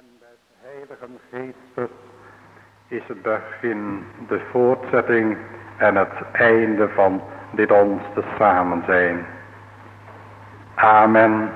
met Heilige Geestus is het begin, de voortzetting en het einde van dit ons te samen zijn. Amen.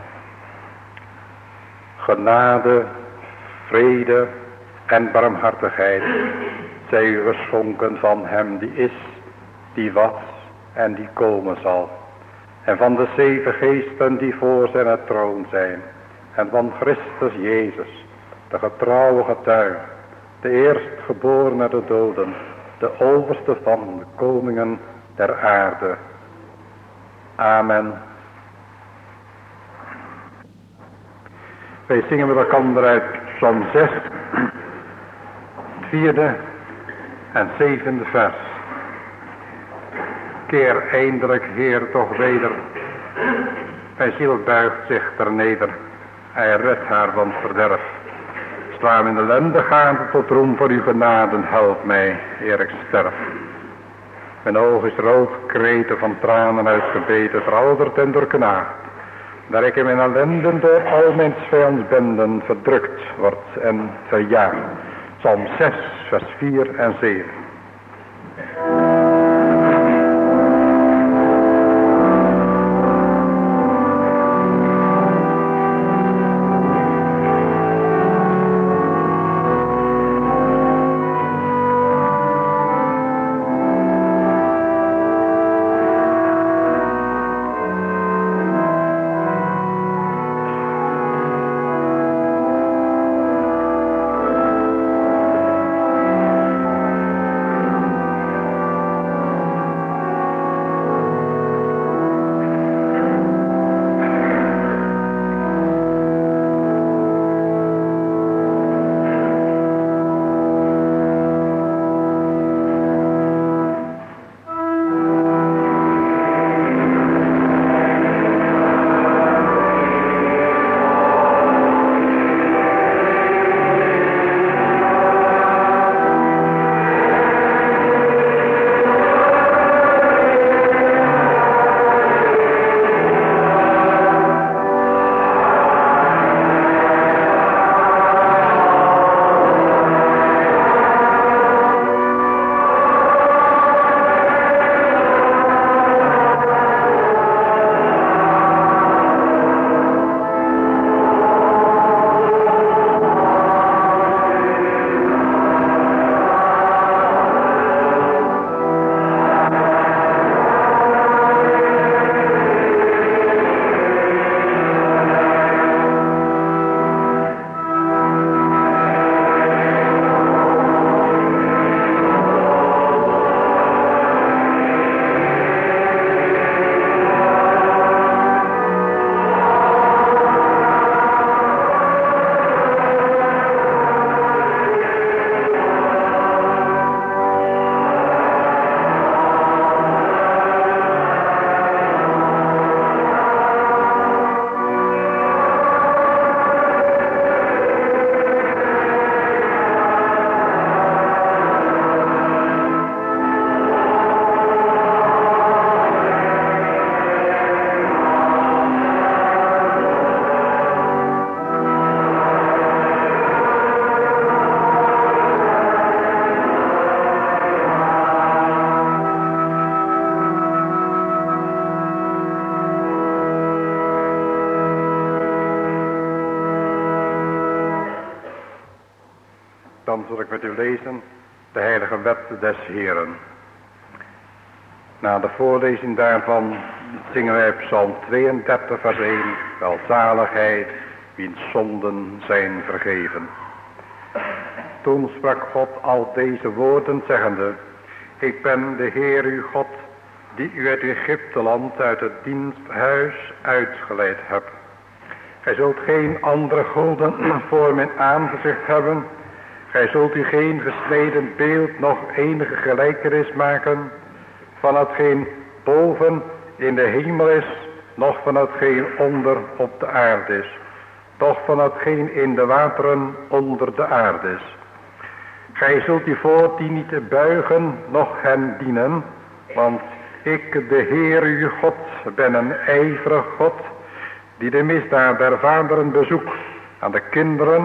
Genade, vrede en barmhartigheid zij u geschonken van hem die is, die was en die komen zal. En van de 7 geesten die voor zijn troon zijn. En van Christus Jezus, de getrouwe getuige, de eerstgeboren uit de doden, de overste van de koningen der aarde. Amen. Wij zingen met elkaar uit Psalm 6, 4e en 7e vers. Keer eindelijk, Heer, toch weder. Mijn ziel buigt zich terneder. Hij redt haar van het verderf. Sla in de ellende gaande tot roem voor uw genade. Help mij, eer ik sterf. Mijn oog is rood, kreten van tranen uitgebeten, verouderd en doorknaagd. Dat ik in mijn ellende door al mijn vijandsbenden verdrukt word en verjaagd. Psalm 6, vers 4 en 7. Dan zal ik met u lezen de heilige wet des Heeren. Na de voorlezing daarvan zingen wij Psalm 32 vers 1. Welzaligheid, wiens zonden zijn vergeven. Toen sprak God al deze woorden zeggende. Ik ben de Heer uw God, die u uit Egypteland uit het diensthuis uitgeleid hebt. Gij zult geen andere goden voor mijn aangezicht hebben. Gij zult u geen gesneden beeld nog enige gelijkenis maken van hetgeen boven in de hemel is, noch van hetgeen onder op de aarde is, doch van hetgeen in de wateren onder de aarde is. Gij zult u voor die niet buigen, noch hen dienen, want ik, de Heer uw God, ben een ijverig God, die de misdaad der vaderen bezoekt aan de kinderen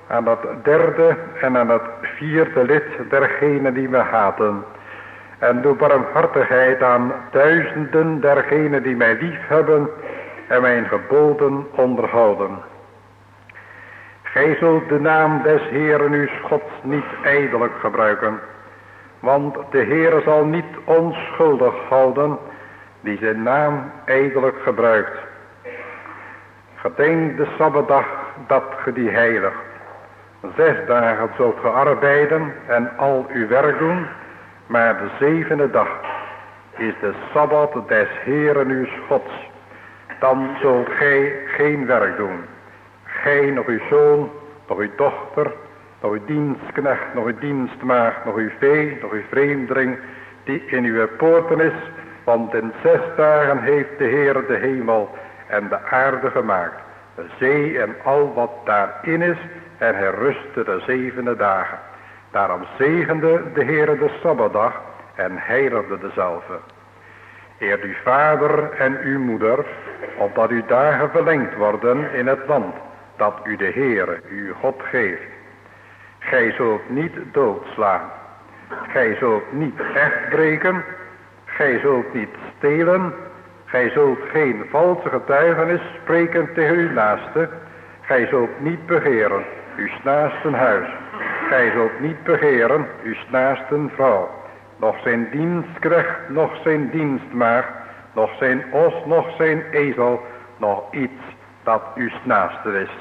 aan het derde en aan het vierde lid dergenen die mij haten. En doe barmhartigheid aan duizenden dergenen die mij lief hebben en mijn geboden onderhouden. Gij zult de naam des Heeren uw Gods niet ijdelijk gebruiken, want de Heere zal niet onschuldig houden die zijn naam ijdelijk gebruikt. Gedenk de Sabbatdag dat ge die heiligt. 6 dagen zult ge arbeiden en al uw werk doen, maar de 7e dag is de Sabbat des Heeren uw Gods. Dan zult gij geen werk doen. Gij, nog uw zoon, nog uw dochter, nog uw dienstknecht, nog uw dienstmaagd, nog uw vee, nog uw vreemdeling, die in uw poorten is, want in 6 dagen heeft de Heer de hemel en de aarde gemaakt, de zee en al wat daarin is, en hij rustte de 7e dagen. Daarom zegende de Heer de Sabbatdag en heiligde dezelve. Eer uw vader en uw moeder, opdat uw dagen verlengd worden in het land dat u de Heere, uw God geeft. Gij zult niet doodslaan. Gij zult niet echt breken. Gij zult niet stelen. Gij zult geen valse getuigenis spreken tegen uw naaste. Gij zult niet begeren uw naasten huis. Gij zult niet begeren uw naasten vrouw. Nog zijn dienstknecht, nog zijn dienstmaagd, nog zijn os, nog zijn ezel, nog iets dat uw naaste is.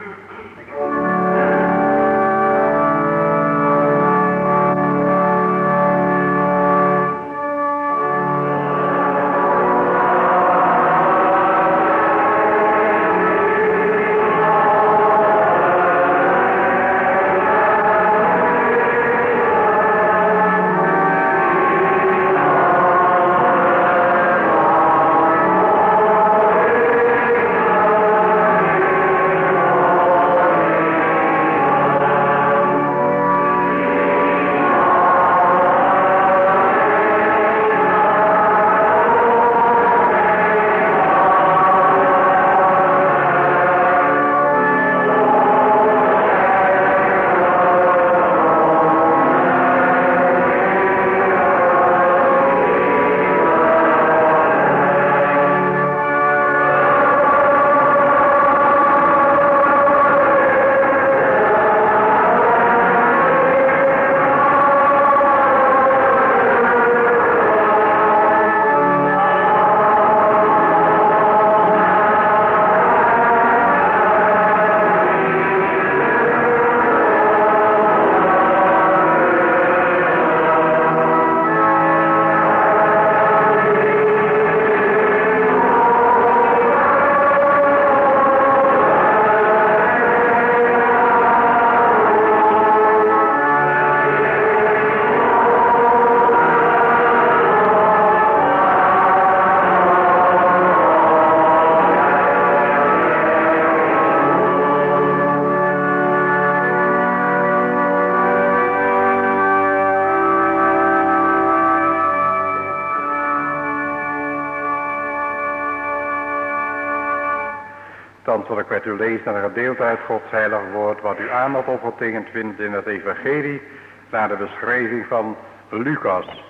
Dan zal ik met u lezen een gedeelte uit Gods heilig woord, wat u aandacht opgetekend vindt in het evangelie, naar de beschrijving van Lucas,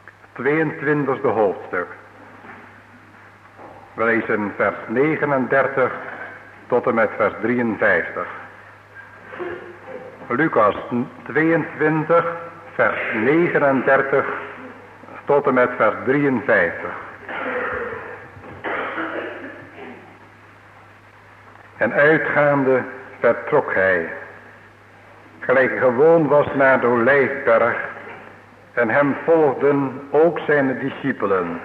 22e hoofdstuk. We lezen vers 39 tot en met vers 53. Lucas 22, vers 39 tot en met vers 53. En uitgaande vertrok hij, gelijk gewoon was, naar de Olijfberg, en hem volgden ook zijn discipelen.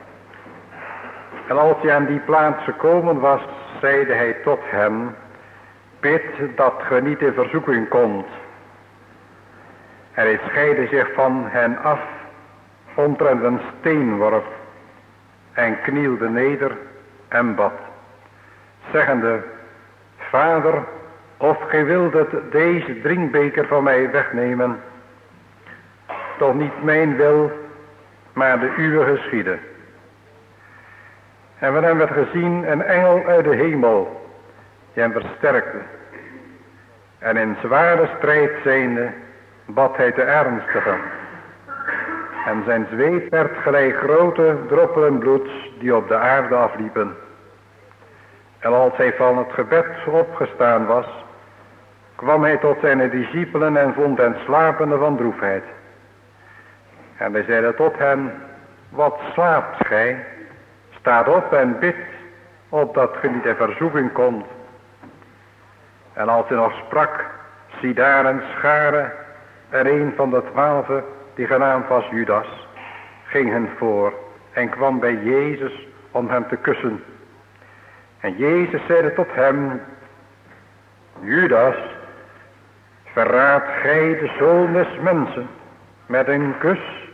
En als hij aan die plaats gekomen was, zeide hij tot hen: bid dat ge niet in verzoeking komt. En hij scheidde zich van hen af omtrent een steenworp en knielde neder en bad, zeggende: Vader, of gij wildet deze drinkbeker van mij wegnemen, toch niet mijn wil, maar de uwe geschiede. En van hem werd gezien een engel uit de hemel, die hem versterkte. En in zware strijd zijnde bad hij te ernstiger. En zijn zweet werd gelijk grote droppelen bloeds die op de aarde afliepen. En als hij van het gebed opgestaan was, kwam hij tot zijn discipelen en vond hen slapende van droefheid. En hij zeide tot hen, wat slaapt gij? Staat op en bid, opdat ge niet in verzoeking komt. En als hij nog sprak, zie daar een schare, en een van de 12, die genaamd was Judas, ging hen voor en kwam bij Jezus om hem te kussen. En Jezus zeide tot hem, Judas, verraadt gij de Zoon des mensen met een kus?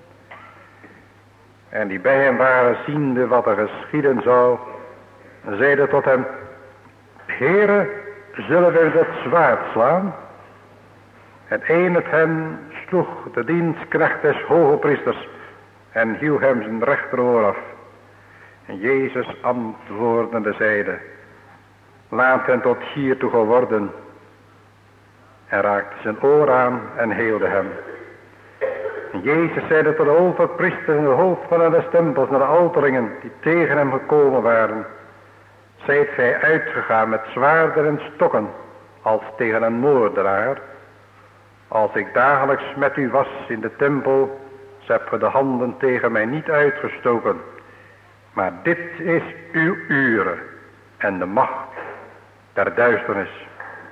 En die bij hem waren, ziende wat er geschieden zou, zeide tot hem, Heere, zullen we het zwaard slaan? En een het hen sloeg de dienstknecht des hogepriesters en hieuw hem zijn rechteroor af. En Jezus antwoordende zeide, laat hen tot hiertoe geworden. En raakte zijn oor aan en heelde hem. En Jezus zeide tot de overpriester en de hoofdmannen des tempels naar de ouderlingen die tegen hem gekomen waren, zijt gij uitgegaan met zwaarden en stokken als tegen een moordenaar? Als ik dagelijks met u was in de tempel, hebt ge de handen tegen mij niet uitgestoken. Maar dit is uw uren en de macht der duisternis.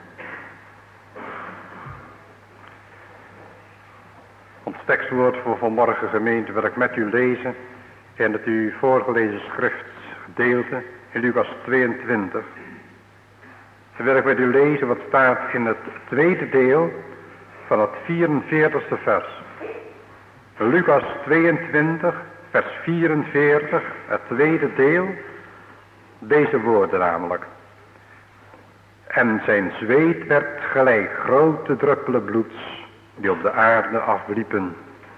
Ons tekstwoord voor vanmorgen, gemeente, wil ik met u lezen in het u voorgelezen schriftgedeelte in Lucas 22. En wil ik met u lezen wat staat in het tweede deel van het 44ste vers. Lucas 22, vers 44, het tweede deel, deze woorden namelijk. En zijn zweet werd gelijk grote druppelen bloeds die op de aarde afliepen.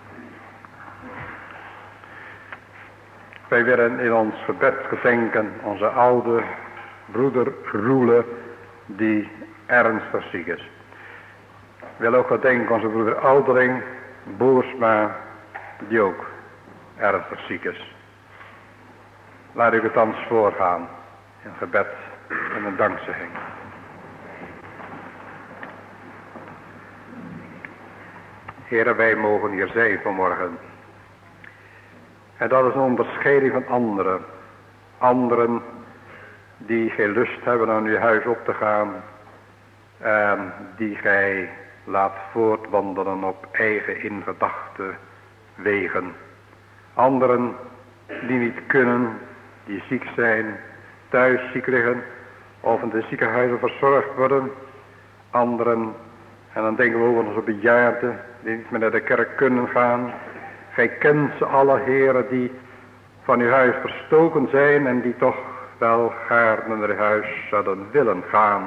Wij willen in ons gebed gedenken onze oude broeder Roele die ernstig ziek is. We willen ook gedenken onze broeder Oudeling Boersma die ook ernstig ziek is. Laat ik het thans voorgaan in gebed en een dankzegging. Heren, wij mogen hier zijn vanmorgen. En dat is een onderscheiding van anderen. Anderen die geen lust hebben aan uw huis op te gaan. En die gij laat voortwandelen op eigen ingedachte wegen. Anderen die niet kunnen, die ziek zijn, thuis ziek liggen of in de ziekenhuizen verzorgd worden. Anderen, en dan denken we over onze bejaarden die niet meer naar de kerk kunnen gaan. Gij kent ze alle, heren, die van uw huis verstoken zijn en die toch wel gaarne naar uw huis zouden willen gaan.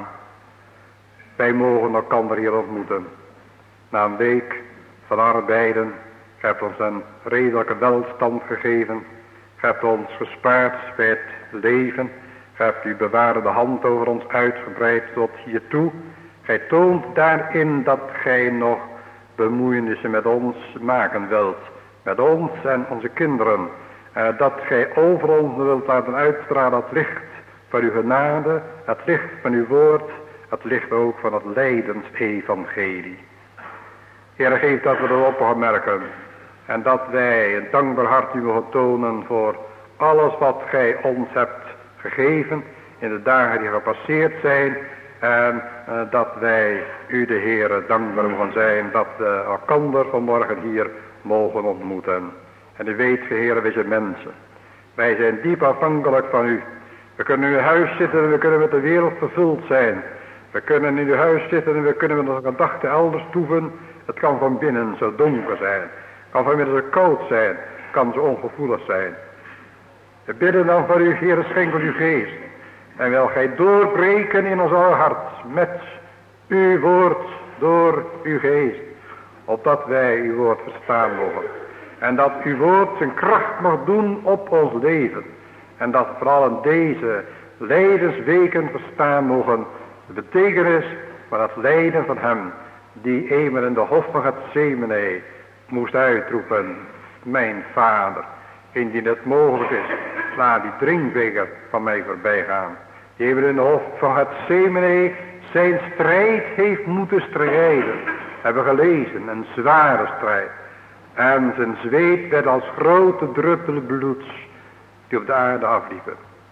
Wij mogen elkaar hier ontmoeten. Na een week van arbeiden, gij hebt ons een redelijke welstand gegeven. Gij hebt ons gespaard bij het leven. Gij hebt uw bewaarde hand over ons uitgebreid tot hiertoe. Gij toont daarin dat gij nog bemoeienissen met ons maken wilt. Met ons en onze kinderen. Dat gij over ons wilt laten uitstralen het licht van uw genade. Het licht van uw woord. Het licht ook van het lijdensevangelie. Heer, geef dat we erop opmerken. En dat wij een dankbaar hart u mogen tonen voor alles wat gij ons hebt gegeven in de dagen die gepasseerd zijn. En dat wij u de Heere dankbaar mogen zijn dat we elkander vanmorgen hier mogen ontmoeten. En u weet, Heere, wij zijn mensen. Wij zijn diep afhankelijk van u. We kunnen in uw huis zitten en we kunnen met de wereld vervuld zijn. We kunnen in uw huis zitten en we kunnen met onze gedachten elders toeven. Het kan van binnen zo donker zijn. Het kan van binnen zo koud zijn. Het kan zo ongevoelig zijn. We bidden dan voor u, Heere, schenk uw geest. En wil gij doorbreken in ons oude hart met uw woord door uw geest. Opdat wij uw woord verstaan mogen. En dat uw woord zijn kracht mag doen op ons leven. En dat vooral in deze lijdensweken verstaan mogen. De betekenis van het lijden van hem die eenmaal in de hof van Gethsemane moest uitroepen: mijn Vader, indien het mogelijk is, laat die drinkbeker van mij voorbij gaan. Die eenmaal in de hof van Gethsemane zijn strijd heeft moeten strijden. Hebben gelezen, een zware strijd. En zijn zweet werd als grote druppelen bloeds die op de aarde afliepen.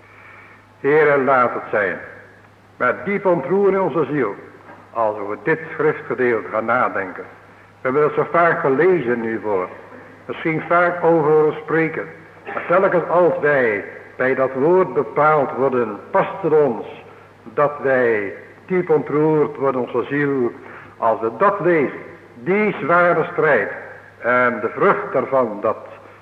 Heere, laat het zijn met diep ontroering in onze ziel, als we over dit schriftgedeelte gaan nadenken. We hebben het zo vaak gelezen nu voor, misschien vaak over horen spreken. Maar telkens als wij bij dat woord bepaald worden, past het ons dat wij diep ontroerd worden onze ziel, als we dat lezen, die zware strijd en de vrucht daarvan, dat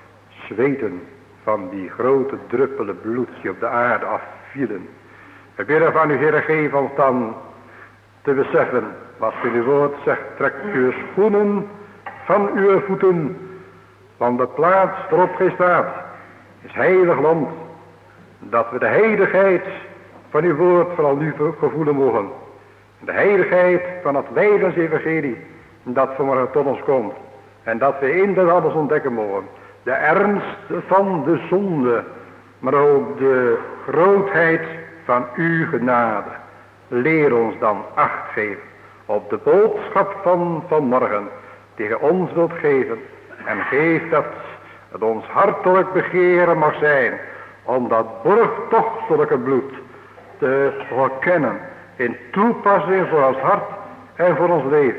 zweten van die grote druppelen bloed die op de aarde afvielen. We bidden van u, Heere, geef ons dan te beseffen wat in uw woord zegt: trek uw schoenen van uw voeten, want de plaats waarop gij staat is heilig land, dat we de heiligheid van uw woord vooral nu gevoelen mogen. De heiligheid van het lijdensevangelie dat vanmorgen tot ons komt. En dat we in dat alles ontdekken mogen. De ernst van de zonde, maar ook de grootheid van uw genade. Leer ons dan acht geven op de boodschap van vanmorgen die gij ons wilt geven. En geef dat het ons hartelijk begeren mag zijn om dat borgtochtelijke bloed te herkennen in toepassing voor ons hart en voor ons leven.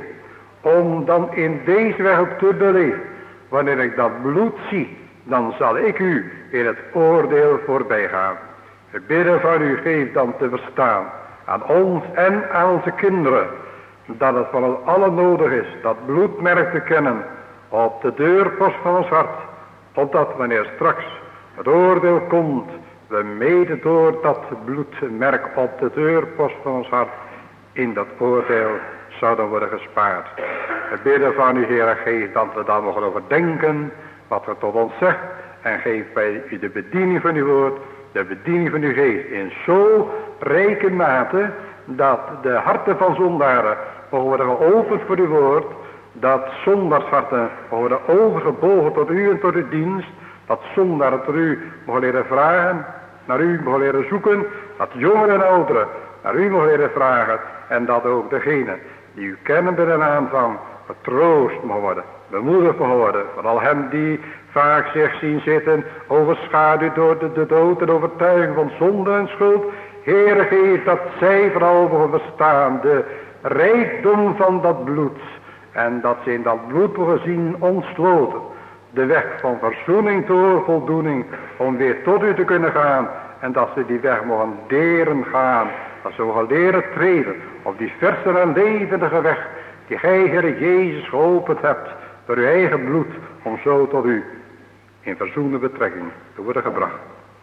Om dan in deze weg ook te beleven. Wanneer ik dat bloed zie, dan zal ik u in het oordeel voorbij gaan. We bidden van u, geef dan te verstaan aan ons en aan onze kinderen, dat het van ons allen nodig is dat bloedmerk te kennen op de deurpost van ons hart, opdat wanneer straks het oordeel komt, we mede door dat bloedmerk op de deurpost van ons hart in dat oordeel zouden worden gespaard. We bidden van u, Heer, geef dat we dan mogen overdenken wat er tot ons zegt, en geef bij u de bediening van uw woord, de bediening van uw geest in zo rijke mate dat de harten van zondaren mogen worden geopend voor uw woord, dat zondarsharten mogen worden overgebogen tot u en tot uw dienst, dat zondaren tot u mogen leren vragen, naar u mogen leren zoeken, dat jongeren en ouderen naar u mogen leren vragen, en dat ook degenen die u kennen bij de naam van getroost mogen worden, bemoedigd mogen worden, vooral hem die vaak zich zien zitten, overschaduwd door de dood en overtuiging van zonde en schuld. Heere, geef dat zij vooral mogen verstaan de rijkdom van dat bloed, en dat ze in dat bloed mogen zien ontsloten de weg van verzoening door voldoening, om weer tot u te kunnen gaan, en dat ze die weg mogen leren gaan, dat ze mogen leren treden op die verse en levendige weg die gij, Heer Jezus, geopend hebt door uw eigen bloed, om zo tot u in verzoende betrekking te worden gebracht.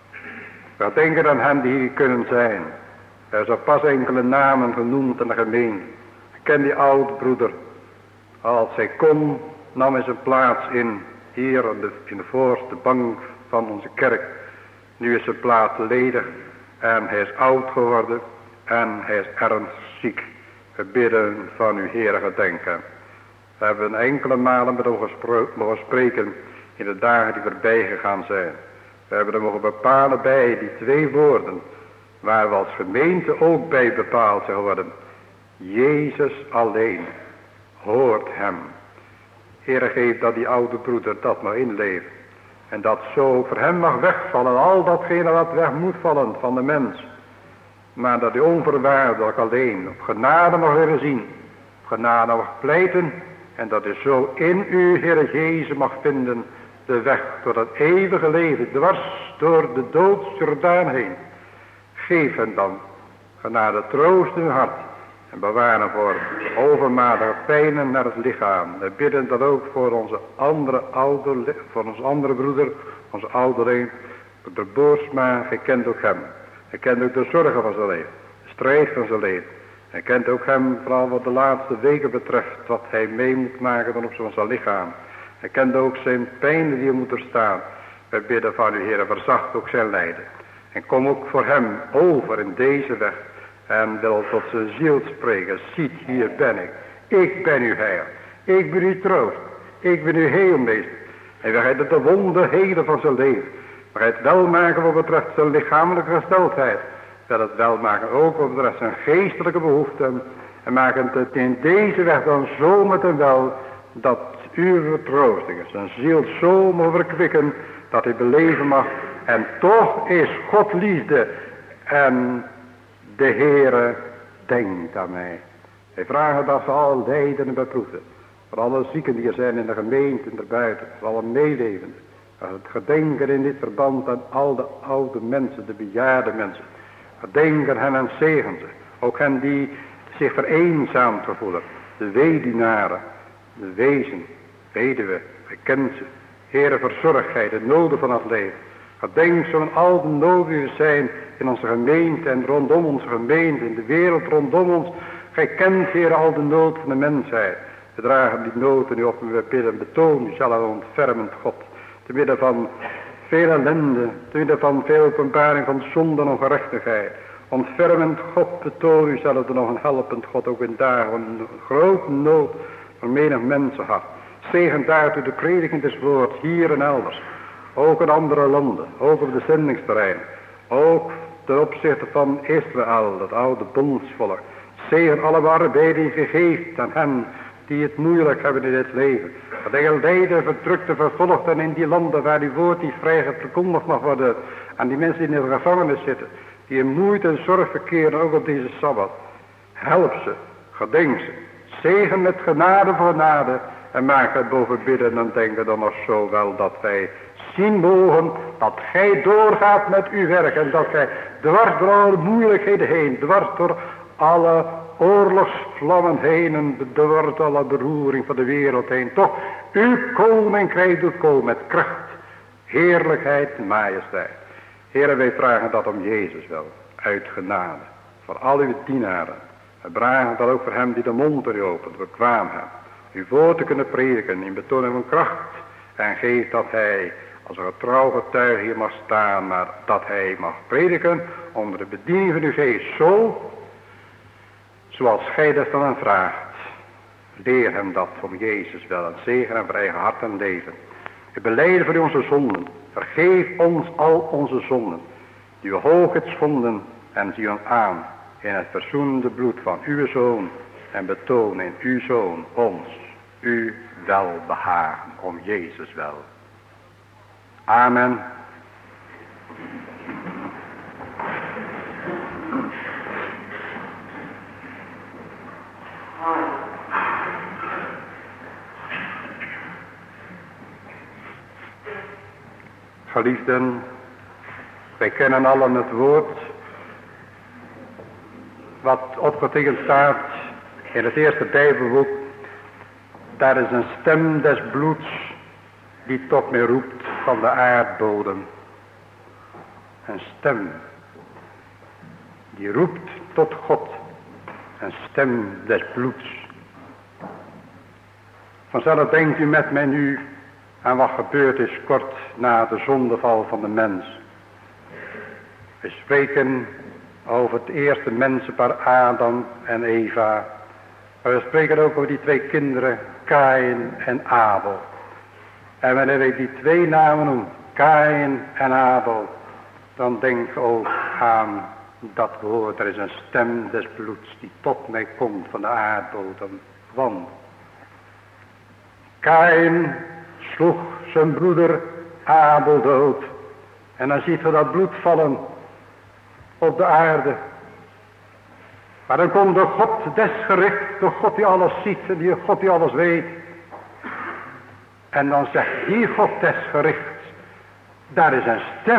We denken aan hen die hier kunnen zijn. Er zijn pas enkele namen genoemd in de gemeente. Ik ken die oude broeder. Als hij kon, nam hij zijn plaats in, hier in de voorste bank van onze kerk. Nu is zijn plaats ledig en hij is oud geworden en hij is ernstig ziek. We bidden van uw Heere gedenken. We hebben enkele malen met hem mogen spreken in de dagen die voorbij gegaan zijn. We hebben er mogen bepalen bij die twee woorden, waar we als gemeente ook bij bepaald zijn geworden. Jezus alleen hoort hem. Heere, geef dat die oude broeder dat mag inleven. En dat zo voor hem mag wegvallen, al datgene wat weg moet vallen van de mens. Maar dat hij onvoorwaardelijk alleen op genade mag leren zien, op genade mag pleiten, en dat hij zo in u, Heere Jezus, mag vinden de weg tot het eeuwige leven, dwars door de doodsjordaan heen. Geef hem dan genade, troost in uw hart, en bewaar hem voor overmatige pijnen naar het lichaam. We bidden dat ook voor onze andere broeder, onze ouderling, de Boersma. Gij kent ook hem. Hij kent ook de zorgen van zijn leven, de strijd van zijn leven. Hij kent ook hem, vooral wat de laatste weken betreft, wat hij mee moet maken dan op zijn lichaam. Hij kent ook zijn pijn die hij moet doorstaan. Wij bidden van u, Heer, verzacht ook zijn lijden. En kom ook voor hem over in deze weg. En wil tot zijn ziel spreken. Ziet, hier ben ik. Ik ben uw Heer. Ik ben uw troost. Ik ben uw heelmeester. En we gaan de wonderheden van zijn leven. We gaan het welmaken wat betreft zijn lichamelijke gesteldheid. Dat het welmaken ook wat betreft zijn geestelijke behoeften. En maken het in deze weg dan zo met hem wel. Dat uw vertroosting zijn ziel zo mag verkwikken. Dat hij beleven mag. En toch is God liefde. En de Heere denkt aan mij. Wij vragen dat ze al lijden en beproeven. Voor alle zieken die er zijn in de gemeente en erbuiten. Voor alle meelevenden. Het gedenken in dit verband aan al de oude mensen, de bejaarde mensen. Gedenken hen en zegen ze. Ook hen die zich vereenzaamd voelen. De weduwnaren, de wezen, weduwe, gekend ze. Heere, verzorg gij de noden van het leven. Gedenk zo aan al de noden die er zijn in onze gemeente en rondom onze gemeente, in de wereld rondom ons. Gij kent, Heere, al de nood van de mensheid. We dragen die noden nu op en we bidden, betoon u zelf ontfermend God. Te midden van veel ellende, te midden van veel openbaring van zonde en ongerechtigheid. Ontfermend God, betoon u zelf nog een helpend God, ook in dagen van een grote nood van menig mensenhart. Zegen daartoe de prediking des woords, hier en elders. Ook in andere landen, ook op de zendingsterreinen. Ook ten opzichte van Israël, dat oude bondsvolk. Zegen alle arbeid die je geeft aan hen die het moeilijk hebben in dit leven. Dat hij lijden, verdrukte, vervolgd en in die landen waar die woord niet vrij verkondigd mag worden. En die mensen die in de gevangenis zitten. Die in moeite en zorg verkeren, ook op deze Sabbat. Help ze, gedenk ze. Zegen met genade voor genade. En maak het boven bidden en denken dan nog zo wel dat wij zien mogen dat gij doorgaat met uw werk. En dat gij dwars door alle moeilijkheden heen, dwars door alle oorlogsvlammen heen en dwars door alle beroering van de wereld heen. Toch uw koninkrijk doet komen met kracht, heerlijkheid en majesteit. Heren, wij vragen dat om Jezus wel, uit genade, voor al uw dienaren. We vragen dat ook voor hem die de mond er opent, bekwaamheid. Uw woord te kunnen prediken in betoning van kracht. En geeft dat hij als een getrouw getuige hier mag staan. Maar dat hij mag prediken onder de bediening van uw geest. Zo, zoals gij dat van hem vraagt. Leer hem dat om Jezus wel. En zegen en voor eigen hart en leven. We belijden voor onze zonden. Vergeef ons al onze zonden. Die we hoogheidsvonden en zie ons aan. In het verzoenende bloed van uw Zoon. En betoon in uw Zoon ons, u welbehagen, om Jezus wel. Amen. Geliefden, wij kennen allen het woord wat opgetekend staat in het eerste Bijbelboek. Daar is een stem des bloeds die tot mij roept van de aardbodem. Een stem die roept tot God. Een stem des bloeds. Vanzelf denkt u met mij nu aan wat gebeurd is kort na de zondeval van de mens. We spreken over het eerste mensenpaar Adam en Eva. Maar we spreken ook over die twee kinderen, Kaïn en Abel. En wanneer ik die twee namen noem, Kaïn en Abel, dan denk ik ook aan dat woord. Er is een stem des bloeds die tot mij komt van de aardbodem. Want Kaïn sloeg zijn broeder Abel dood. En dan ziet we dat bloed vallen op de aarde. Maar dan komt de God des gerichts, de God die alles ziet en die God die alles weet. En dan zegt die God des gerichts, daar is een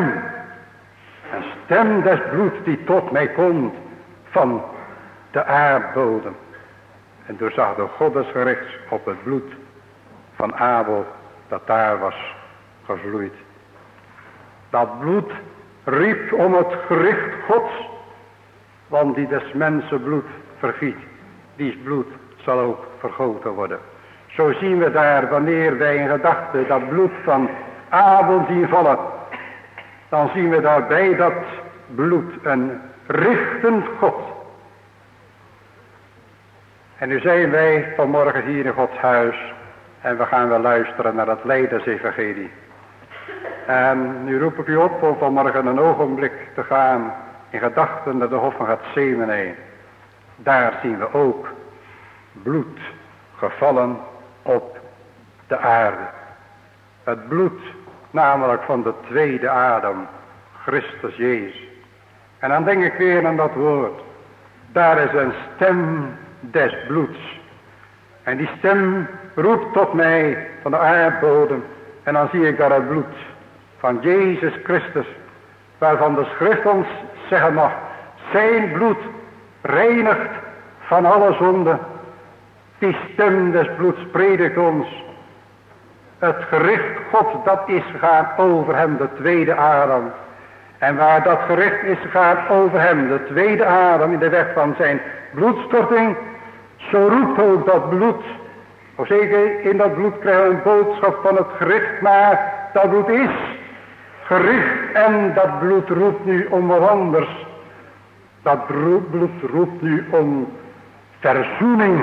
stem des bloeds die tot mij komt van de aardbodem. En toen zag de God des gerichts op het bloed van Abel dat daar was gevloeid. Dat bloed riep om het gericht Gods, want die des mensen bloed vergiet, dies bloed zal ook vergoten worden. Zo zien we daar, wanneer wij in gedachten dat bloed van Abel zien vallen, dan zien we daarbij dat bloed een richtend God En nu zijn wij vanmorgen hier in Gods huis en we gaan wel luisteren naar het Lijdensevangelie. En nu roep ik u op om vanmorgen een ogenblik te gaan in gedachten naar de hof van Gethsemane. Daar zien we ook bloed gevallen op de aarde. Het bloed namelijk van de tweede Adam, Christus Jezus. En dan denk ik weer aan dat woord. Daar is een stem des bloeds. En die stem roept tot mij van de aardbodem. En dan zie ik daar het bloed van Jezus Christus. Waarvan de schrift ons zeggen mag. Zijn bloed reinigt van alle zonde. Die stem des bloeds predikt ons. Het gericht Gods dat is gegaan over hem, de tweede Adam. En waar dat gericht is gegaan over hem, de tweede Adam, in de weg van zijn bloedstorting. Zo roept ook dat bloed. Of zeker in dat bloed krijgen we een boodschap van het gericht. Maar dat bloed is gericht en dat bloed roept nu om wat anders. Dat bloed roept nu om verzoening.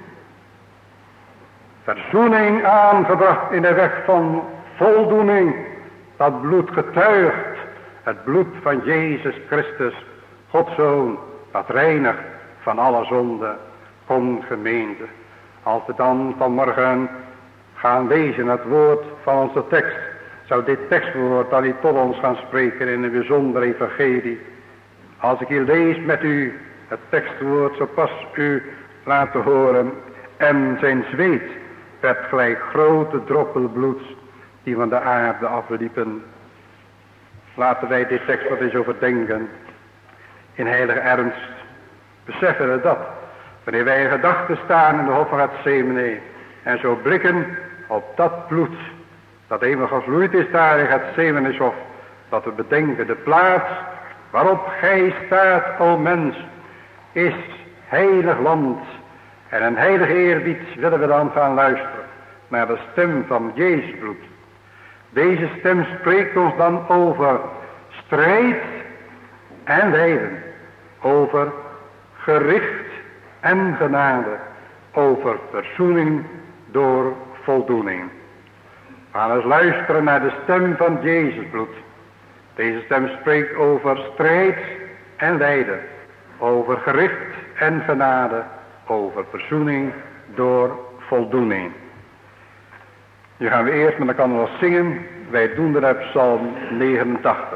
Verzoening aangebracht in de weg van voldoening. Dat bloed getuigt. Het bloed van Jezus Christus, Gods Zoon, dat reinigt van alle zonde. Kom gemeente. Als we dan vanmorgen gaan lezen het woord van onze tekst. Zou dit tekstwoord dan niet tot ons gaan spreken in een bijzonder evangelie. Als ik hier lees met u het tekstwoord zo pas u laten horen. En zijn zweet werd gelijk grote droppel bloeds die van de aarde afliepen. Laten wij dit tekst wat eens overdenken. In heilige ernst. Beseffen we dat. Wanneer wij in gedachten staan in de hof van Gethsemane. En zo blikken op dat bloed. Dat eenmaal gevloeid is daar in Gethsemane hof. Dat we bedenken de plaats waarop gij staat, o mens. Is heilig land. En een heilige eerbied willen we dan gaan luisteren. Naar de stem van Jezus bloed. Deze stem spreekt ons dan over strijd en lijden. Over gericht en genade. Over verzoening door voldoening. We gaan eens luisteren naar de stem van Jezus bloed. Deze stem spreekt over strijd en lijden. Over gericht en genade. Over verzoening door voldoening. Nu gaan we eerst met elkaar nog zingen. Wij doen dat uit Psalm 89.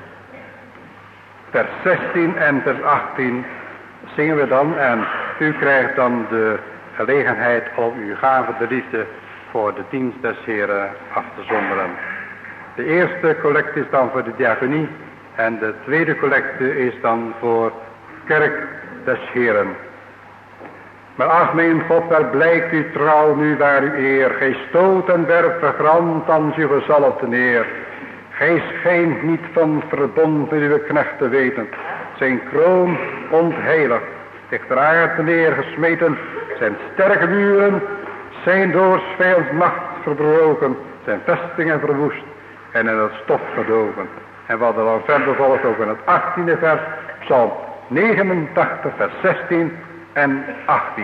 Vers 16 en vers 18 zingen we dan. En u krijgt dan de gelegenheid om uw gave de liefde voor de dienst des Heren af te zonderen. De eerste collecte is dan voor de diaconie. En de tweede collecte is dan voor kerk des Heren. Maar ach mijn God, waar blijkt uw trouw nu waar uw eer. Gij stoot en werpt vergrand aan uw gezalfde neer. Gij schijnt niet van verbond met uw knecht te weten. Zijn kroon ontheilig, ligt ter aarde neergesmeten. Zijn sterke muren zijn door 's vijands macht verbroken. Zijn vestingen verwoest en in het stof gedoken. En wat er dan verder volgt ook in het 18e vers. Psalm 89 vers 16 en 18.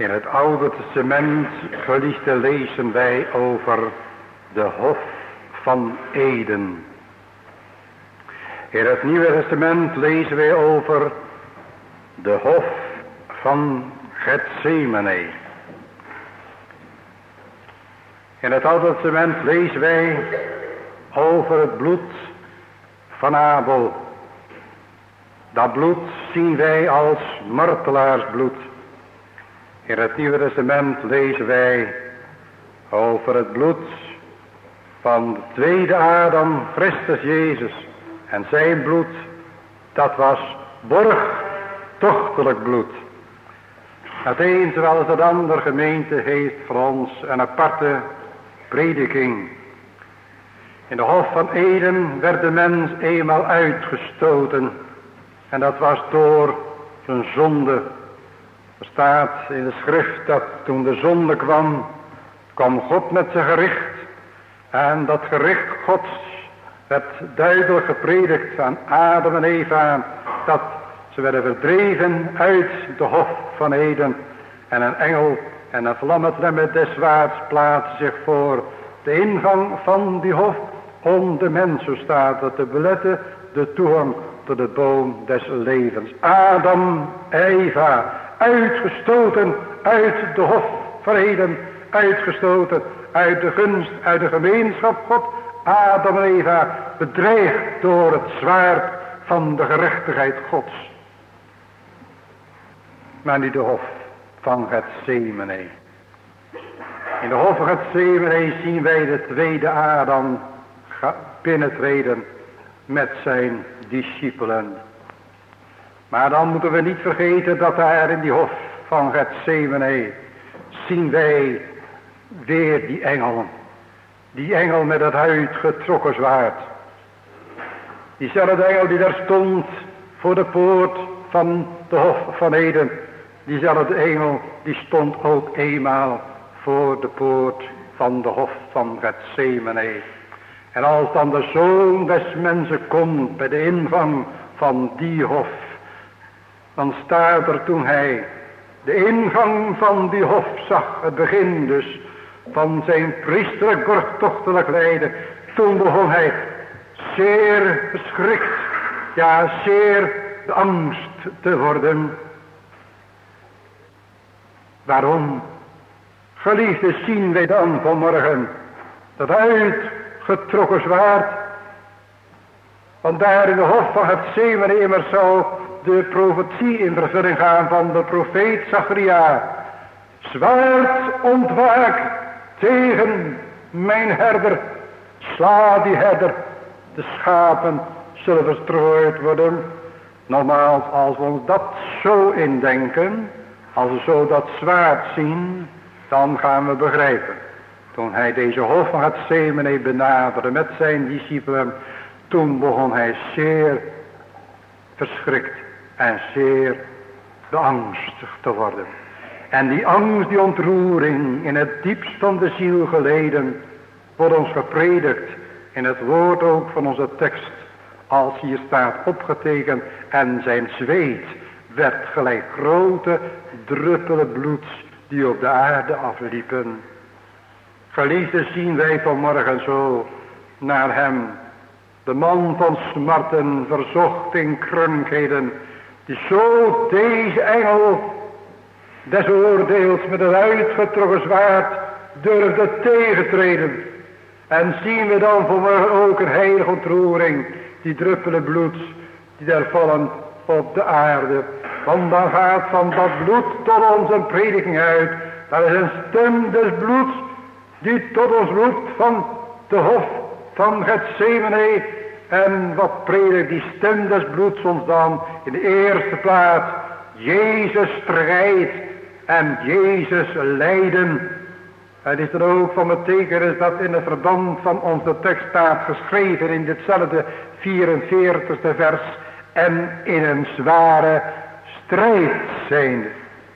In het Oude Testament, geliefde, lezen wij over de Hof van Eden. In het Nieuwe Testament lezen wij over de Hof van Getsemane. In het Oude Testament lezen wij over het bloed van Abel. Dat bloed zien wij als martelaarsbloed. In het Nieuwe Testament lezen wij over het bloed van de tweede Adam, Christus Jezus. En zijn bloed, dat was borgtochtelijk bloed. Het een terwijl het ander, gemeente, heeft voor ons een aparte prediking. In de Hof van Eden werd de mens eenmaal uitgestoten. En dat was door zijn zonde. Er staat in de schrift dat toen de zonde kwam, kwam God met zijn gericht. En dat gericht Gods werd duidelijk gepredikt aan Adam en Eva, dat ze werden verdreven uit de Hof van Eden. En een engel en een vlam met lemmet des zwaards plaatsen zich voor de ingang van die hof om de mens, zo staat het, te beletten de toegang tot de boom des levens. Adam, Eva, uitgestoten uit de Hof van Eden, uitgestoten uit de gunst, uit de gemeenschap God. Adam en Eva bedreigd door het zwaard van de gerechtigheid Gods. Maar nu de Hof van Getsemane. In de Hof van Getsemane zien wij de tweede Adam binnentreden met zijn discipelen. Maar dan moeten we niet vergeten dat daar in die Hof van Getsemane zien wij weer die engel. Die engel met het uitgetrokken zwaard. Diezelfde engel die daar stond voor de poort van de Hof van Eden. Diezelfde engel die stond ook eenmaal voor de poort van de Hof van Getsemane. En als dan de Zoon des Mensen komt bij de ingang van die hof, dan staat er toen hij de ingang van die hof zag, het begin dus van zijn priesterlijk borgtochtelijk lijden, toen begon hij zeer verschrikt, ja zeer beangst te worden. Waarom? Geliefden, zien wij dan vanmorgen dat uitgetrokken zwaard. Want daar in de hof van Getsemane immers zou de profetie in vervulling gaan van de profeet Zacharia. Zwaard ontwaak tegen mijn herder. Sla die herder, de schapen zullen verstrooid worden. Nogmaals, als we ons dat zo indenken, als we zo dat zwaard zien, dan gaan we begrijpen. Toen hij deze hof van Getsemane benaderde met zijn discipelen, toen begon hij zeer verschrikt en zeer beangstigd te worden. En die angst, die ontroering in het diepst van de ziel geleden, wordt ons gepredikt in het woord ook van onze tekst, als hier staat opgetekend, en zijn zweet werd gelijk grote druppelen bloeds die op de aarde afliepen. Geliefden, zien wij vanmorgen zo naar hem, de man van smarten, verzocht in krankheden, die zo deze engel des oordeels met het uitgetrokken zwaard durfde tegentreden. En zien we dan vanmorgen ook een heilige ontroering, die druppelen bloeds die daar vallen op de aarde. Want dan gaat van dat bloed tot ons een prediking uit. Dat is een stem des bloeds die tot ons roept van de hof van Getsemane. En wat predikt die stem des bloeds ons dan? In de eerste plaats Jezus strijd en Jezus lijden. Het is er ook van betekenis dat in het verband van onze tekst staat geschreven in ditzelfde 44e vers. En in een zware strijd zijnde.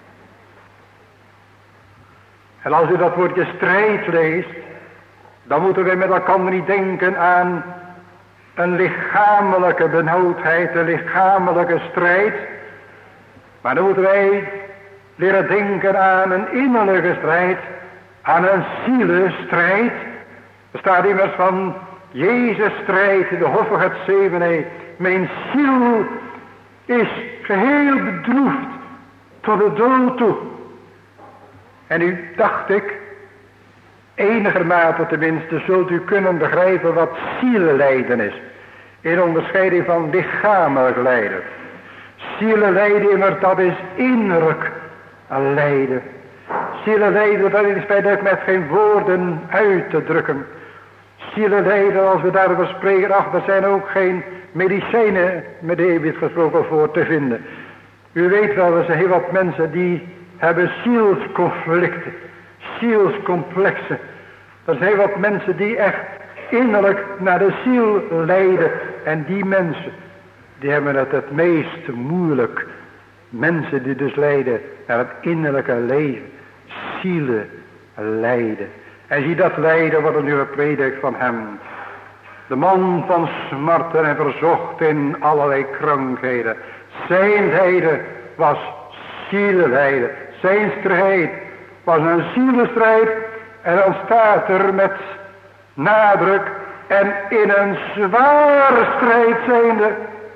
En als u dat woordje strijd leest, dan moeten wij met elkaar niet denken aan een lichamelijke benauwdheid, een lichamelijke strijd. Maar dan moeten wij leren denken aan een innerlijke strijd, aan een zielenstrijd. Er staat immers van Jezus strijd in de hof van Getsemane. Mijn ziel is geheel bedroefd tot de dood toe. En nu dacht ik, enigermate tenminste zult u kunnen begrijpen wat zielenlijden is. In onderscheiding van lichamelijk lijden. Zielenlijden immer, dat is innerlijk lijden. Zielenlijden, dat is feitelijk met geen woorden uit te drukken. Zielenlijden, als we daarover spreken, ach, er zijn ook geen medicijnen met eeuwig gesproken voor te vinden. U weet wel, er zijn heel wat mensen die hebben zielsconflicten, zielscomplexen. Er zijn wat mensen die echt innerlijk naar de ziel lijden. En die mensen, die hebben het meest moeilijk. Mensen die dus lijden naar het innerlijke leven. Zielen lijden. En zie dat lijden wordt er nu gepredikt van hem. De man van smarten en verzocht in allerlei krankheden. Zijn lijden was zielenlijden. Zijn strijd was een zielenstrijd. En dan staat er met nadruk en in een zware strijd zijnde.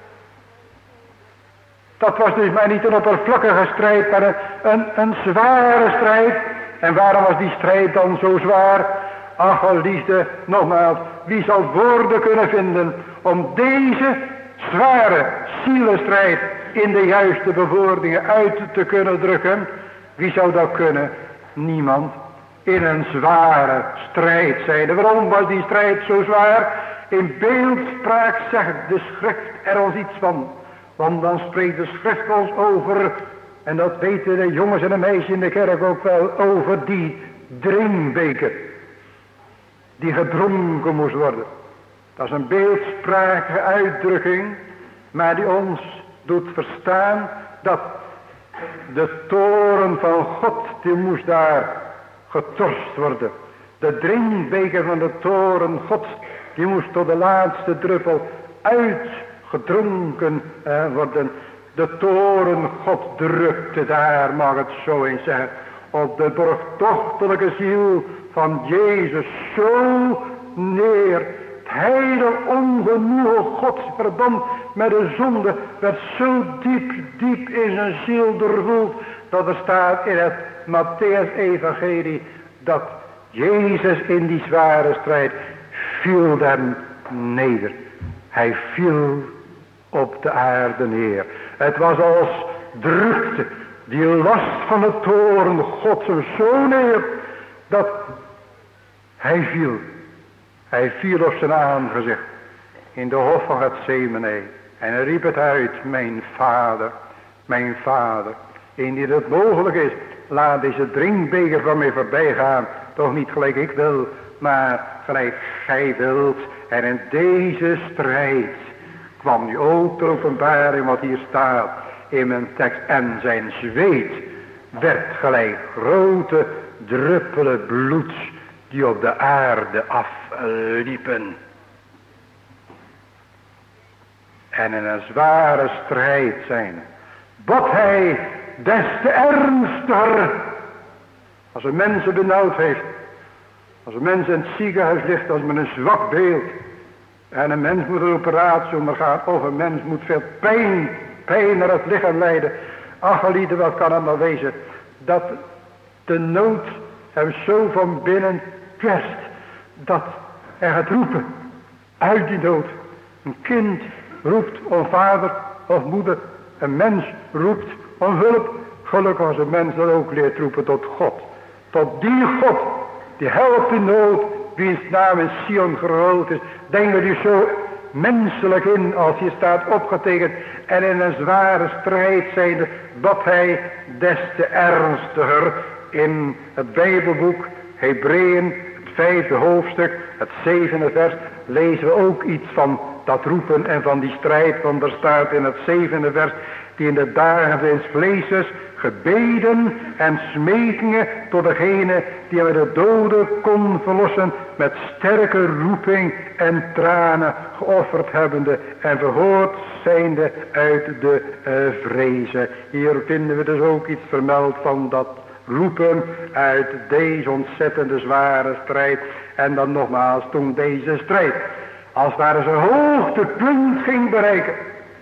Dat was dus maar niet een oppervlakkige strijd, maar een zware strijd. En waarom was die strijd dan zo zwaar? Ach, geliefde, nogmaals, wie zal woorden kunnen vinden om deze zware zielenstrijd in de juiste bewoordingen uit te kunnen drukken? Wie zou dat kunnen? Niemand. In een zware strijd zijnde. Waarom was die strijd zo zwaar? In beeldspraak zegt de schrift er ons iets van. Want dan spreekt de schrift ons over, en dat weten de jongens en de meisjes in de kerk ook wel, over die drinkbeker die gedronken moest worden. Dat is een beeldspraakige uitdrukking, maar die ons doet verstaan dat de toorn van God, die moest daar getorst worden. De drinkbeker van de toorn Gods, die moest tot de laatste druppel uitgedronken worden. De toorn God drukte daar, mag het zo eens zeggen, op de borgtochtelijke ziel van Jezus zo neer. Het heilige ongenoegen Gods verband met de zonde werd zo diep in zijn ziel doorvoeld, dat er staat in het Mattheüs-evangelie dat Jezus in die zware strijd viel dan neder. Hij viel op de aarde neer. Het was als drukte die last van de toorn Gods hem zo neer dat hij viel. Hij viel op zijn aangezicht in de hof van Getsemane en hij riep het uit: mijn vader, indien het mogelijk is, laat deze drinkbeker van mij voorbij gaan. Toch niet gelijk ik wil, maar gelijk gij wilt. En in deze strijd kwam nu ook ter openbaring wat hier staat in mijn tekst. En zijn zweet werd gelijk grote druppelen bloeds die op de aarde afliepen. En in een zware strijd zijn, bad hij des te ernstiger. Als een mens een benauwd heeft, als een mens in het ziekenhuis ligt, als men een zwak beeld, en een mens moet een operatie ondergaan, of een mens moet veel pijn naar het lichaam leiden. Ach, geliefde, wat kan het nou wezen? Dat de nood hem zo van binnen kwest, dat hij gaat roepen uit die nood. Een kind roept om vader of moeder, een mens roept om hulp. Gelukkig als een mens dat ook leert roepen tot God. Tot die God, die helpt in nood, wiens naam in Sion groot is. Denk er je zo menselijk in als je staat opgetekend. En in een zware strijd zijnde, dat hij des te ernstiger in het Bijbelboek Hebreeën, het 5e hoofdstuk, het 7e vers, lezen we ook iets van dat roepen en van die strijd. Want er staat in het 7e vers, die in de dagen des vleeses gebeden en smekingen tot degene die met de doden kon verlossen, met sterke roeping en tranen geofferd hebbende en verhoord zijnde uit de vrezen. Hier vinden we dus ook iets vermeld van dat roepen uit deze ontzettende zware strijd. En dan nogmaals, toen deze strijd als het ware zijn hoogtepunt ging bereiken,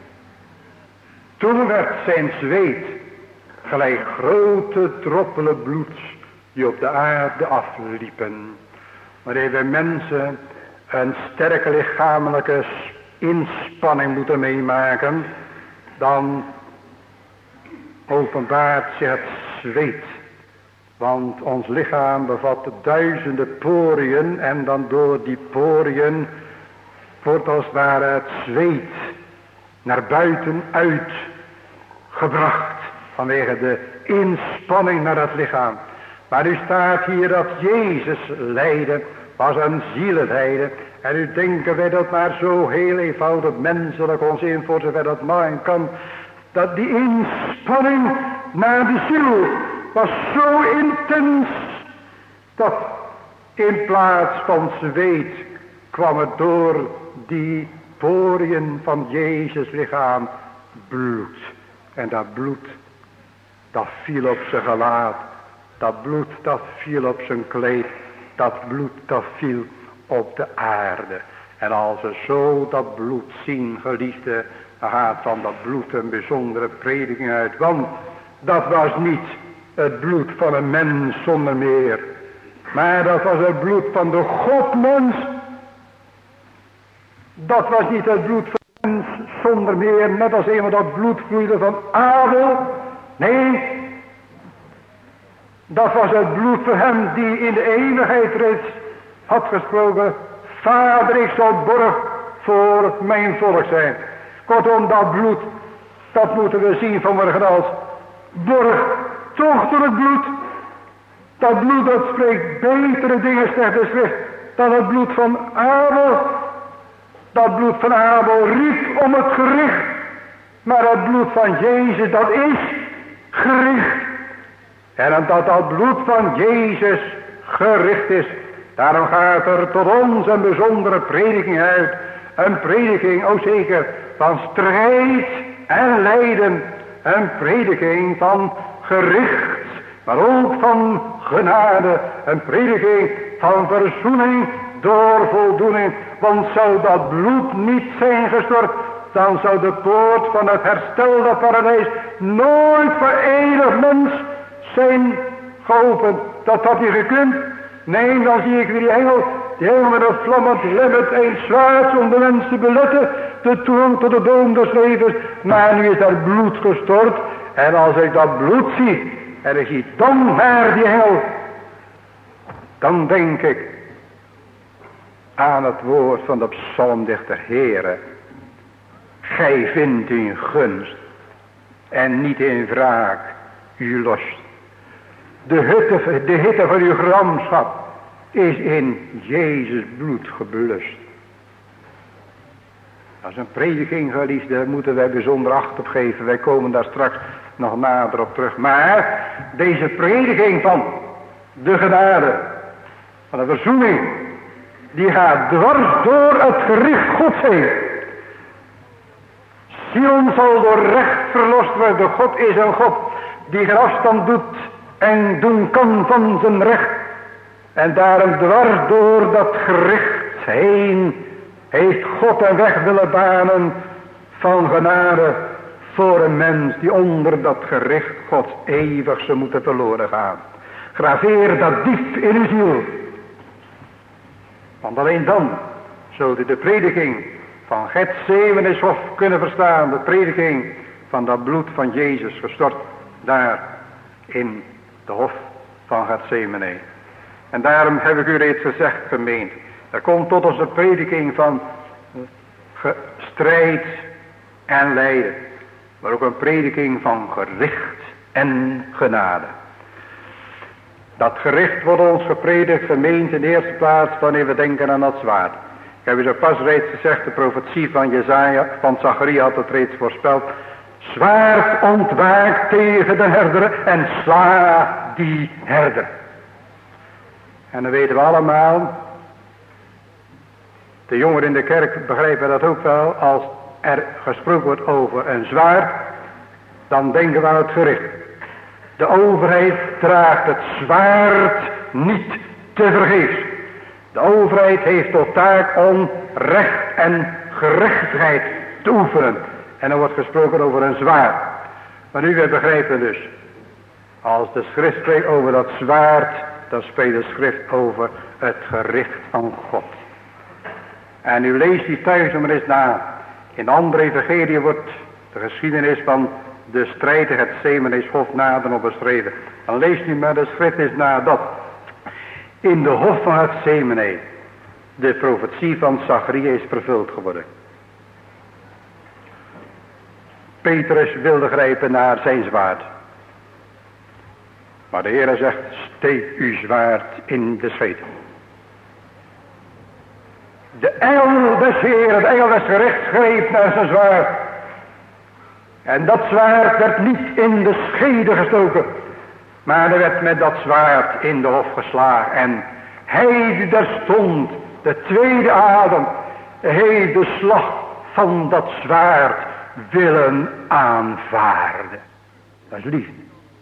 toen werd zijn zweet gelijk grote droppelen bloed die op de aarde afliepen. Wanneer wij mensen een sterke lichamelijke inspanning moeten meemaken, dan openbaart zich het zweet. Want ons lichaam bevat duizenden poriën en dan door die poriën wordt als het ware het zweet naar buiten uitgebracht vanwege de inspanning naar het lichaam. Maar u staat hier dat Jezus lijden was een zielenlijden. En u denken wij dat maar zo heel eenvoudig menselijk ons in voor zover dat maar kan. Dat die inspanning naar de ziel was zo intens dat in plaats van zweet kwam het door die poriën van Jezus lichaam bloed. En dat bloed, dat viel op zijn gelaat. Dat bloed, dat viel op zijn kleed. Dat bloed, dat viel op de aarde. En als we zo dat bloed zien, geliefde, dan gaat van dat bloed een bijzondere prediking uit. Want dat was niet het bloed van een mens zonder meer. Maar dat was het bloed van de Godmens. Dat was niet het bloed van een mens zonder meer. Net als eenmaal dat bloed vloeide van Abel. Nee. Dat was het bloed van hem die in de eeuwigheid reeds had gesproken. Vader, ik zal borg voor mijn volk zijn. Kortom, dat bloed, dat moeten we zien vanmorgen als borg. Toch door het bloed. Dat bloed dat spreekt betere dingen, zegt de schrift, dan het bloed van Abel. Dat bloed van Abel riep om het gericht. Maar het bloed van Jezus, dat is gericht. En omdat dat bloed van Jezus gericht is, daarom gaat er tot ons een bijzondere prediking uit. Een prediking, ook zeker, van strijd en lijden. Een prediking van gericht, maar ook van genade. Een prediking van verzoening door voldoening. Want zou dat bloed niet zijn gestort, dan zou de poort van het herstelde paradijs nooit voor eeuwig mens zijn geopend. Dat had niet gekund. Nee, dan zie ik weer die engel met een vlammend lemmet een zwaard om de mensen te beletten, de toegang tot de boom des levens. Maar nu is dat bloed gestort. En als ik dat bloed zie, en ik zie dan naar die engel, dan denk ik aan het woord van de psalmdichter: Heere, gij vindt in gunst en niet in wraak uw lost. De hitte van uw gramschap is in Jezus bloed geblust. Dat is een prediking, geliefde, daar moeten wij bijzonder acht op geven. Wij komen daar straks nog nader op terug. Maar deze prediking van de genade, van de verzoening, die gaat dwars door het gericht Gods heen. Sion zal door recht verlost worden. God is een God die geen afstand doet en doen kan van zijn recht. En daarom dwars door dat gericht heen heeft God een weg willen banen van genade voor een mens die onder dat gericht Gods eeuwig zou moeten verloren gaan. Graveer dat diep in uw ziel. Want alleen dan zult u de prediking van Getsemenes hof kunnen verstaan. De prediking van dat bloed van Jezus gestort daar in de hof van Getsemane. En daarom heb ik u reeds gezegd, gemeente, er komt tot ons de prediking van strijd en lijden, maar ook een prediking van gericht en genade. Dat gericht wordt ons gepredikt, gemeente, in de eerste plaats wanneer we denken aan dat zwaard. Ik heb u zo pas reeds gezegd, de profetie van Jesaja, van Zacharia had het reeds voorspeld. Zwaard ontwaakt tegen de herder en sla die herder. En dan weten we allemaal, de jongeren in de kerk begrijpen dat ook wel, als er gesproken wordt over een zwaard, dan denken we aan het gericht. De overheid draagt het zwaard niet te vergeefs. De overheid heeft tot taak om recht en gerechtigheid te oefenen. En er wordt gesproken over een zwaard. Maar nu we begrijpen dus, als de schrift spreekt over dat zwaard, dan spreekt de schrift over het gericht van God. En u leest die thuis maar eens na. In de andere evangelie wordt de geschiedenis van de strijd tegen het Gethsemaneeshof nader op beschreven. Dan leest u maar de schrift eens na dat in de hof van het Gethsemane de profetie van Zacharia is vervuld geworden. Petrus wilde grijpen naar zijn zwaard. Maar de Heer zegt, steek uw zwaard in de scheet. De engel des Heeren, de engel des gerechts greep naar zijn zwaard. En dat zwaard werd niet in de schede gestoken. Maar er werd met dat zwaard in de hof geslagen. En hij die daar stond, de tweede Adam, heeft de slag van dat zwaard willen aanvaarden. Dat is liefde.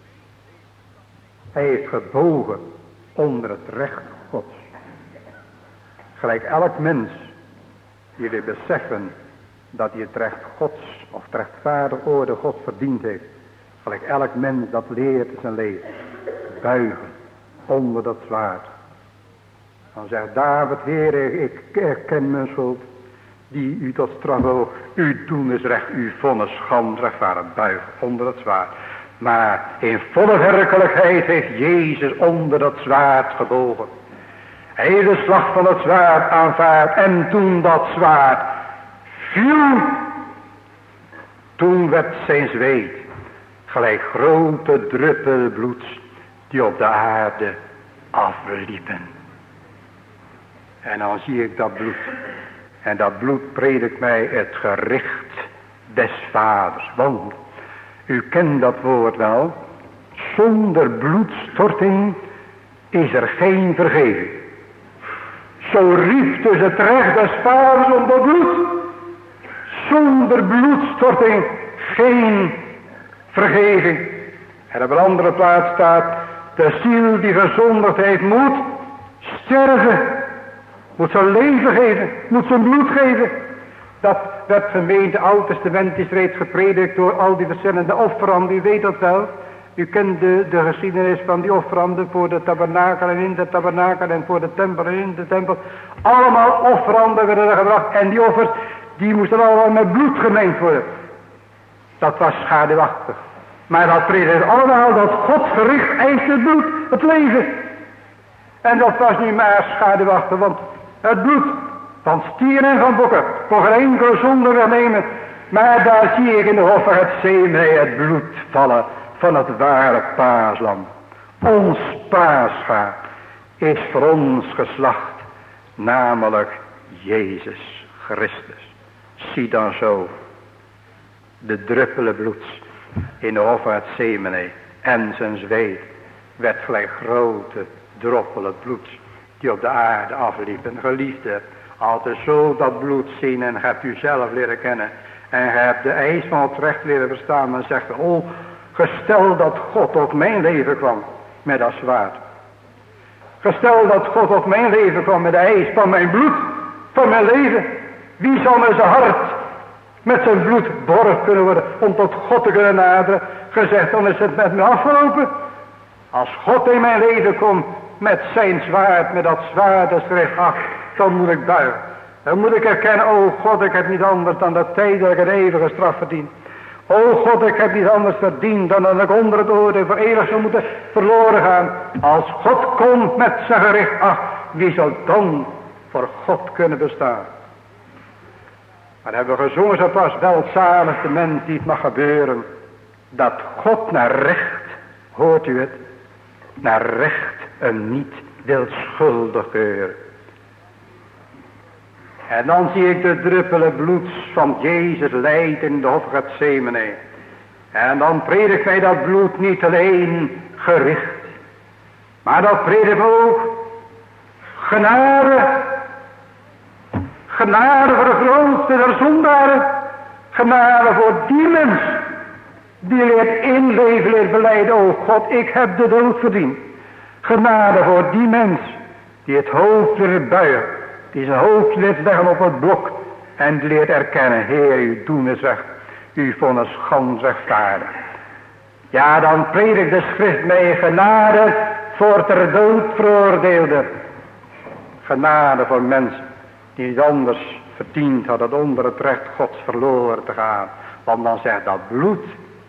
Hij heeft gebogen onder het recht Gods. Gelijk elk mens die wil beseffen dat hij het recht Gods of het rechtvaardig oordeel Gods verdiend heeft. Gelijk elk mens dat leert in zijn leven. Buigen onder dat zwaard. Dan zegt David, Heer, ik erken mijn schuld. Die u tot straf wil. U doen is recht, uw vonnis schande rechtvaardig. Buigen onder dat zwaard. Maar in volle werkelijkheid heeft Jezus onder dat zwaard gebogen. Hij heeft de slag van het zwaard aanvaard. En toen dat zwaard viel, toen werd zijn zweet gelijk grote druppel bloeds die op de aarde afliepen. En dan zie ik dat bloed. En dat bloed predikt mij het gericht des vaders. Want u kent dat woord wel. Zonder bloedstorting is er geen vergeving. Zo riep dus het recht des vaders om dat bloed. Zonder bloedstorting geen vergeving. En op een andere plaats staat, de ziel die gezondigd heeft moet sterven. Moet zijn leven geven, moet zijn bloed geven. Dat werd gemeente Oud Testament is reeds gepredikt door al die verschillende offeranden. U weet dat wel. U kent de geschiedenis van die offeranden voor de tabernakel en in de tabernakel en voor de tempel en in de tempel. Allemaal offeranden werden er gebracht en die offers die moesten allemaal met bloed gemengd worden. Dat was schaduwachtig. Maar dat predikt allemaal dat Gods gericht eist het bloed, het leven. En dat was niet maar schaduwachtig, want het bloed van stieren en van bokken kon geen enkele zonde wegnemen. Maar daar zie ik in de hof van het Gethsemane het bloed vallen van het ware paaslam. Ons paascha is voor ons geslacht, namelijk Jezus Christus. Zie dan zo de druppelen bloeds in de hof van het Gethsemane en zijn zweet werd gelijk grote droppelen bloeds die op de aarde afliepen. Geliefde, altijd zo dat bloed zien en hebt u zelf leren kennen. En je hebt de eis van het recht leren verstaan. En zegt, oh, gestel dat God op mijn leven kwam met dat zwaard. Gestel dat God op mijn leven kwam met de eis van mijn bloed, van mijn leven. Wie zal met zijn hart, met zijn bloed borg kunnen worden om tot God te kunnen naderen? Gezegd, dan is het met me afgelopen. Als God in mijn leven komt met zijn zwaard, met dat zwaard des rechts af, dan moet ik buigen. Dan moet ik erkennen, oh God, ik heb niet anders dan de tijdelijke en eeuwige straf verdiend. Oh God, ik heb niet anders verdiend dan dat ik onder het oordeel voor eeuwig zou moeten verloren gaan. Als God komt met zijn gericht af, wie zal dan voor God kunnen bestaan? Maar hebben we gezongen zo pas, welzalig de mens die het mag gebeuren, dat God naar recht, hoort u het, naar recht hem niet wil schuldig keuren. En dan zie ik de druppelen bloed van Jezus lijden in de hof Getsemane. En dan predikt wij dat bloed niet alleen gericht. Maar dat predikt ook genade. Genade voor de grootste der zondaren. Genade voor die mens. Die leert inleven, leert belijden. O God, ik heb de dood verdiend. Genade voor die mens. Die het hoofd leert buigen. Die zijn hoofd leert leggen op het blok. En leert erkennen. Heer, uw doen is recht. Uw vonnis gans rechtvaardig. Ja, dan predikt de schrift mij genade voor ter dood veroordeelde. Genade voor mensen die niet anders verdiend hadden onder het recht Gods verloren te gaan. Want dan zegt dat bloed.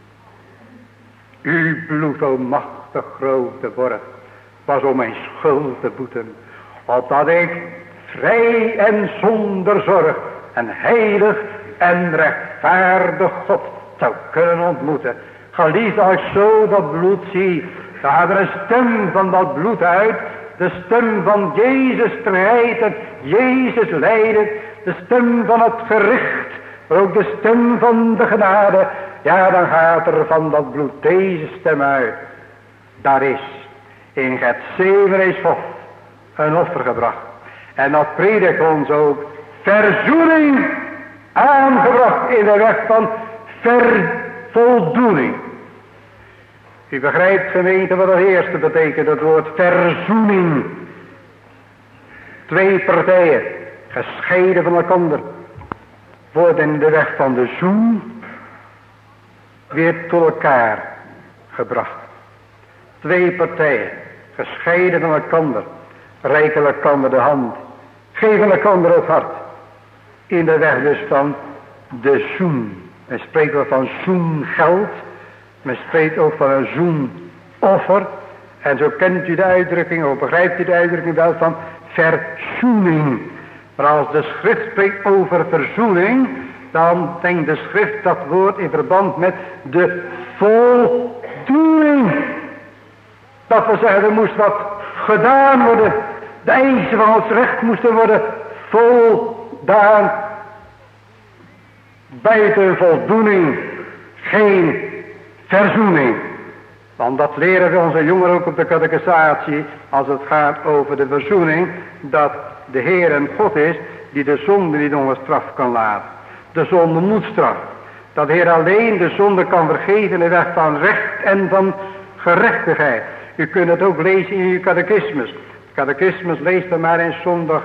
Uw bloed, o machtig grote borg, was om mijn schuld te boeten. Opdat ik vrij en zonder zorg en heilig en rechtvaardig God zou kunnen ontmoeten. Geliefd, als ik zo dat bloed zie, dan gaat er een stem van dat bloed uit. De stem van Jezus strijden, Jezus lijden. De stem van het gericht, maar ook de stem van de genade. Ja, dan gaat er van dat bloed deze stem uit. Daar is in Gethsemane's hof een offer gebracht. En dat predikt ons ook verzoening aangebracht in de weg van voldoening. U begrijpt, gemeente, wat het eerste betekent, het woord verzoening. Twee partijen, gescheiden van elkaar, worden in de weg van de zoen weer tot elkaar gebracht. Twee partijen, gescheiden van elkaar, reiken elkaar de hand, geven elkaar het hart. In de weg dus van de zoen. Men spreekt wel van zoengeld. Men spreekt ook van een zoenoffer. En zo kent u de uitdrukking, of begrijpt u de uitdrukking wel van verzoening. Maar als de schrift spreekt over verzoening, dan denkt de schrift dat woord in verband met de voldoening. Dat wil zeggen, er moest wat gedaan worden. De eisen van ons recht moesten worden voldaan. Buiten voldoening geen verzoening. Want dat leren we onze jongeren ook op de catechisatie. Als het gaat over de verzoening. Dat de Heer een God is die de zonde niet ongestraft kan laten. De zonde moet straffen. Dat de Heer alleen de zonde kan vergeven in de weg van recht en van gerechtigheid. U kunt het ook lezen in uw catechismus. De catechismus leest er maar in zondag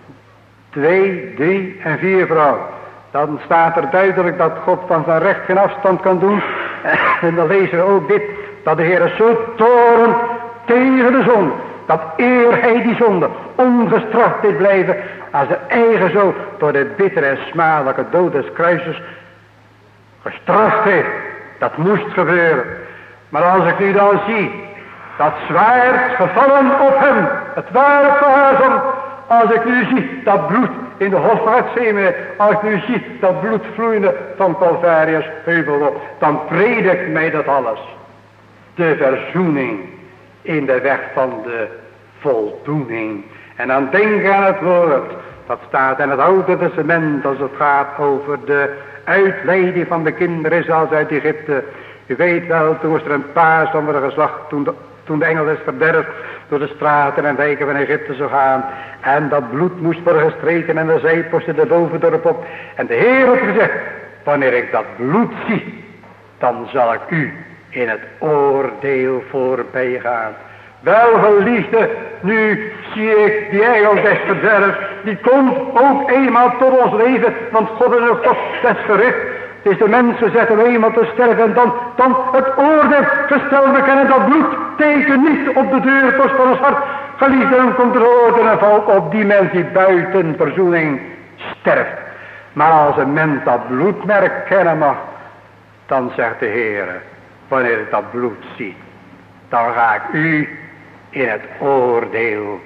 2, 3 en 4 vooral. Dan staat er duidelijk dat God van zijn recht geen afstand kan doen. En dan lezen we ook dit. Dat de Heer zo toornt tegen de zonde. Dat eer hij die zonde ongestraft dit blijven. Als de eigen zoon door de bittere en smadelijke dood des kruises gestraft heeft. Dat moest gebeuren. Maar als ik nu dan zie. Dat zwaard gevallen op hem. Het ware verhazen. Als ik nu zie dat bloed in de hof van Gethsemane. Als ik nu zie dat bloed vloeiende van Calvarius heuvel. Dan predikt mij dat alles. De verzoening in de weg van de voldoening. En dan denk aan het woord. Dat staat in het Oude Testament als het gaat over de uitleiding van de kinderen Israëls uit Egypte. U weet wel, toen was er een paas onder de geslacht. Toen de engel des verderfs door de straten en wijken van Egypte zou gaan. En dat bloed moest worden gestreken en de zijposten de bovendorp op. En de Heer had gezegd, wanneer ik dat bloed zie, dan zal ik u in het oordeel voorbij gaan. Wel geliefde, nu zie ik die engel des verderfs, die komt ook eenmaal tot ons leven, want God is een God des gericht. Het is de mens gezet om eenmaal te sterven en dan het oordeel gesteld bekennen. Dat bloed teken niet op de deurpost van ons hart. Geliefde, dan komt er oordeel en valt op die mens die buiten verzoening sterft. Maar als een mens dat bloedmerk kennen mag, dan zegt de Heer, wanneer ik dat bloed zie, dan ga ik u in het oordeel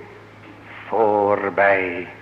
voorbij.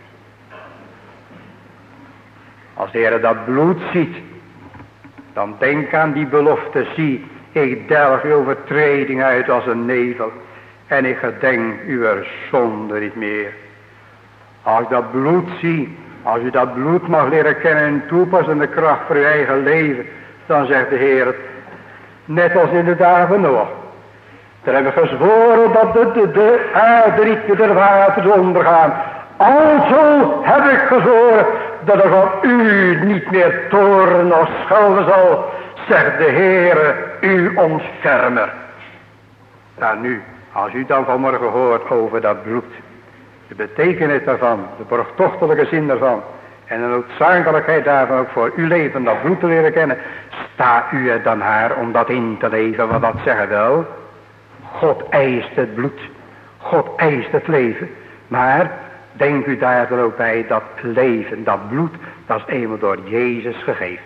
Als de Heer dat bloed ziet, dan denk aan die belofte. Zie, ik delg uw overtreding uit als een nevel. En ik gedenk uw zonde niet meer. Als ik dat bloed zie, Als u dat bloed mag leren kennen en toepassen in de kracht voor uw eigen leven, dan zegt de Heer, net als in de dagen van Noach. Daar hebben we gezworen dat de aarde niet met de waters ondergaan. Alzo heb ik gezworen dat er van u niet meer toorn of schelde zal, zegt de Heer, uw ontfermer. Nou nu, als u dan vanmorgen hoort over dat bloed, de betekenis daarvan, de borgtochtelijke zin daarvan en de noodzakelijkheid daarvan ook voor uw leven dat bloed te leren kennen, sta u er dan haar om dat in te leven, wat dat zeggen wil. God eist het bloed, God eist het leven, maar denk u daar dan ook bij dat leven, dat bloed, dat is eenmaal door Jezus gegeven.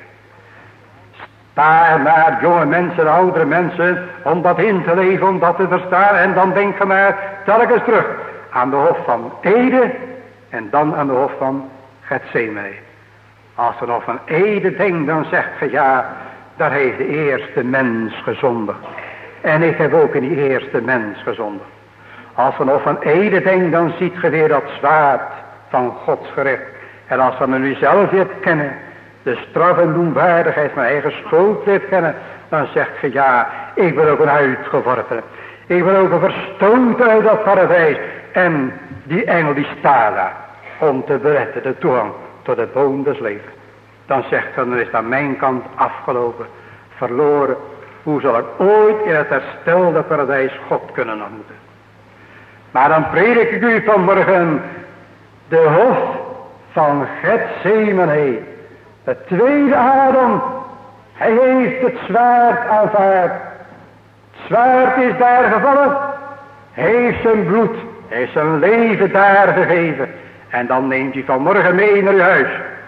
Sta naar jonge mensen, oudere mensen, om dat in te leven, om dat te verstaan. En dan denk je maar telkens terug aan de hof van Ede en dan aan de hof van Getsemane. Als je nog van Ede denkt, dan zegt je ja, daar heeft de eerste mens gezondigd. En ik heb ook in die eerste mens gezondigd. Als je nog van Ede denkt, dan ziet je weer dat zwaard van Gods gerecht. En als je nu zelf weer kennen, de straf en doenwaardigheid van eigen schuld weer kennen, dan zegt je ja, ik ben ook een uitgeworpen. Ik ben ook een verstoten uit dat paradijs. En die engel die staat daar om te beretten de toegang tot de boom des levens. Dan zegt hij, dan is het aan mijn kant afgelopen, verloren. Hoe zal ik ooit in het herstelde paradijs God kunnen ontmoeten? Maar dan predik ik u vanmorgen de hof van Getsemane. De tweede Adam, hij heeft het zwaard aanvaard. Het zwaard is daar gevallen. Hij heeft zijn bloed, hij heeft zijn leven daar gegeven. En dan neemt hij vanmorgen mee naar uw huis.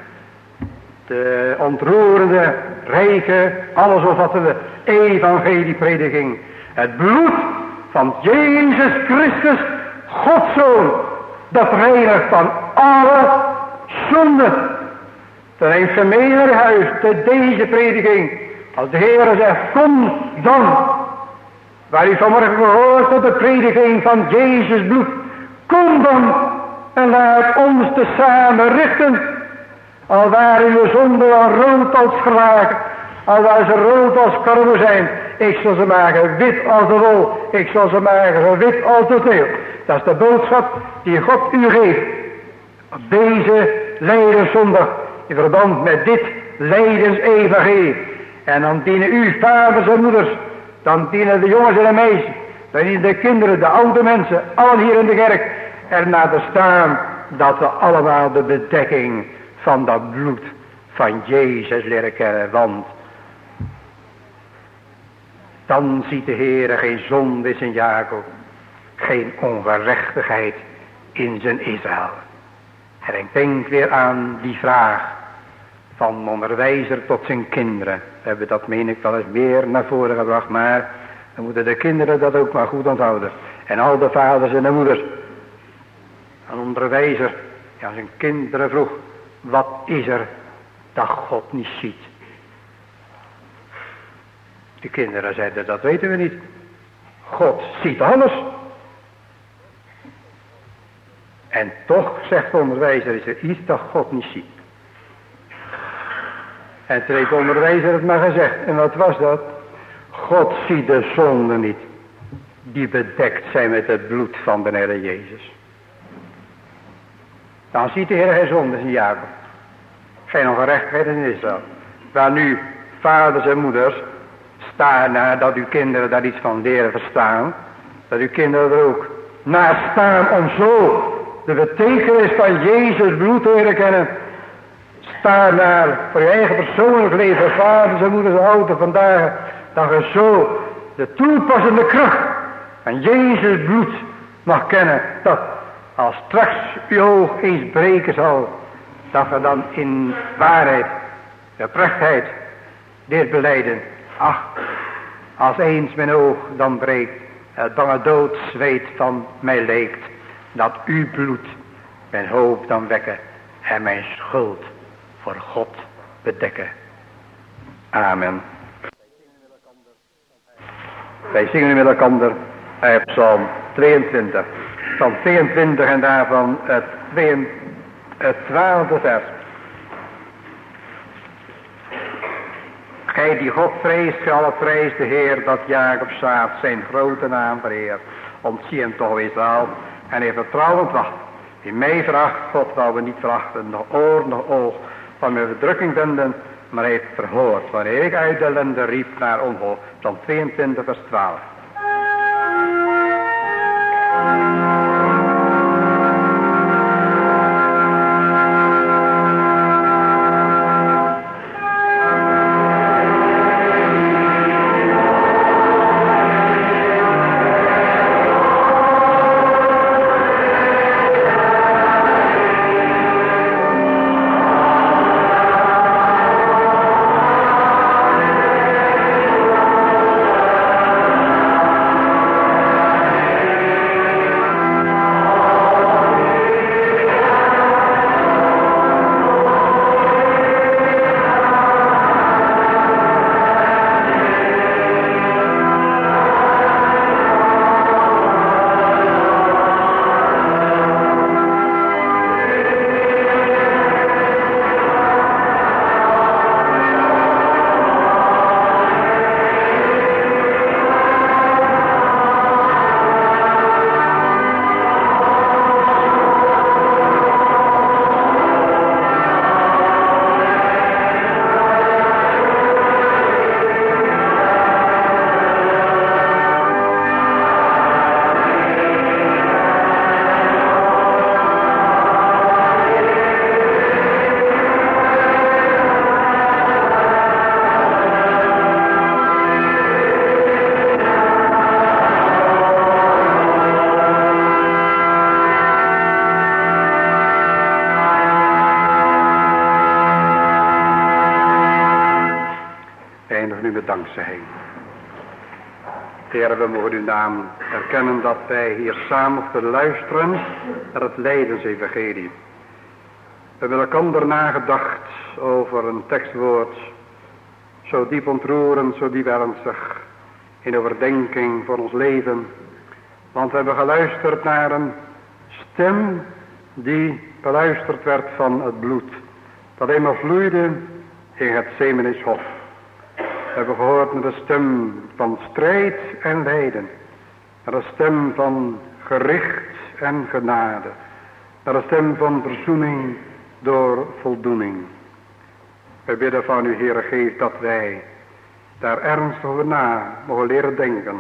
De ontroerende, rijke, allesomvattende evangelieprediking. Het bloed van Jezus Christus, Gods Zoon, dat reinigt van alle zonde. Dan heeft je mee naar huis, deze prediking. Als de Heer zegt, kom dan. Waar u vanmorgen gehoord hebt, de prediking van Jezus bloed. Kom dan en laat ons te samen richten. Al waren uw zonden al rood als scharlaken, al waren ze rood als karmozijn, ik zal ze maken wit als de wol, ik zal ze maken zo wit als de sneeuw. Dat is de boodschap die God u geeft op deze Lijdenszondag, in verband met dit Lijdensevangelie. En dan dienen u vaders en moeders, dan dienen de jongens en de meisjes, dan dienen de kinderen, de oude mensen, allen hier in de kerk, ernaar te staan dat we allemaal de bedekking van dat bloed van Jezus leren kennen. Want dan ziet de Heer geen zonde in zijn Jacob, geen ongerechtigheid in zijn Israël. En ik denk weer aan die vraag van onderwijzer tot zijn kinderen. We hebben dat, meen ik, wel eens meer naar voren gebracht, maar dan moeten de kinderen dat ook maar goed onthouden. En al de vaders en de moeders. Een onderwijzer, ja, zijn kinderen vroeg, wat is er dat God niet ziet? De kinderen zeiden, dat weten we niet. God ziet alles. En toch, zegt de onderwijzer, is er iets dat God niet ziet. En toen heeft de onderwijzer het maar gezegd. En wat was dat? God ziet de zonde niet, die bedekt zijn met het bloed van de Heer Jezus. Dan ziet de Heer geen zonde in Jacob. Geen ongerechtigheid in Israël. Waar nu vaders en moeders staan naar dat uw kinderen daar iets van leren verstaan. Dat uw kinderen er ook naar staan om zo de betekenis van Jezus bloed te leren kennen. Sta naar voor je eigen persoonlijk leven, vaders en moeders ouderen vandaag. Dat je zo de toepassende kracht van Jezus bloed mag kennen. Dat als straks uw oog eens breken zal, dat we dan in waarheid, de oprechtheid, dit belijden. Ach, als eens mijn oog dan breekt, het bange doodzweet van mij leekt, dat uw bloed mijn hoop dan wekken en mijn schuld voor God bedekken. Amen. Wij zingen nu met elkaar uit Psalm 22. Psalm 22 en daarvan het Het 12e vers. Gij die God vreest, gij alle vreest de Heer, dat Jacob zaad zijn grote naam vereert. Ontzie hem toch Israël, en hij vertrouwend wacht. Wie mij vraagt, God wou we niet verachten, nog oor, nog oog van mijn verdrukking vinden, maar hij heeft verhoord, wanneer ik uit de ellende riep naar omhoog. Psalm 22 vers 12. Dankzij. Heer, we mogen uw naam erkennen dat wij hier samen te luisteren naar het Lijdensevangelie. We hebben elkaar nagedacht over een tekstwoord zo diep ontroerend, zo diep ernstig in overdenking voor ons leven. Want we hebben geluisterd naar een stem die beluisterd werd van het bloed dat eenmaal vloeide in het Gethsemaneshof. We hebben gehoord naar de stem van strijd en lijden. Naar de stem van gericht en genade. Naar de stem van verzoening door voldoening. Wij bidden van u, Heere, geef dat wij daar ernstig over na mogen leren denken.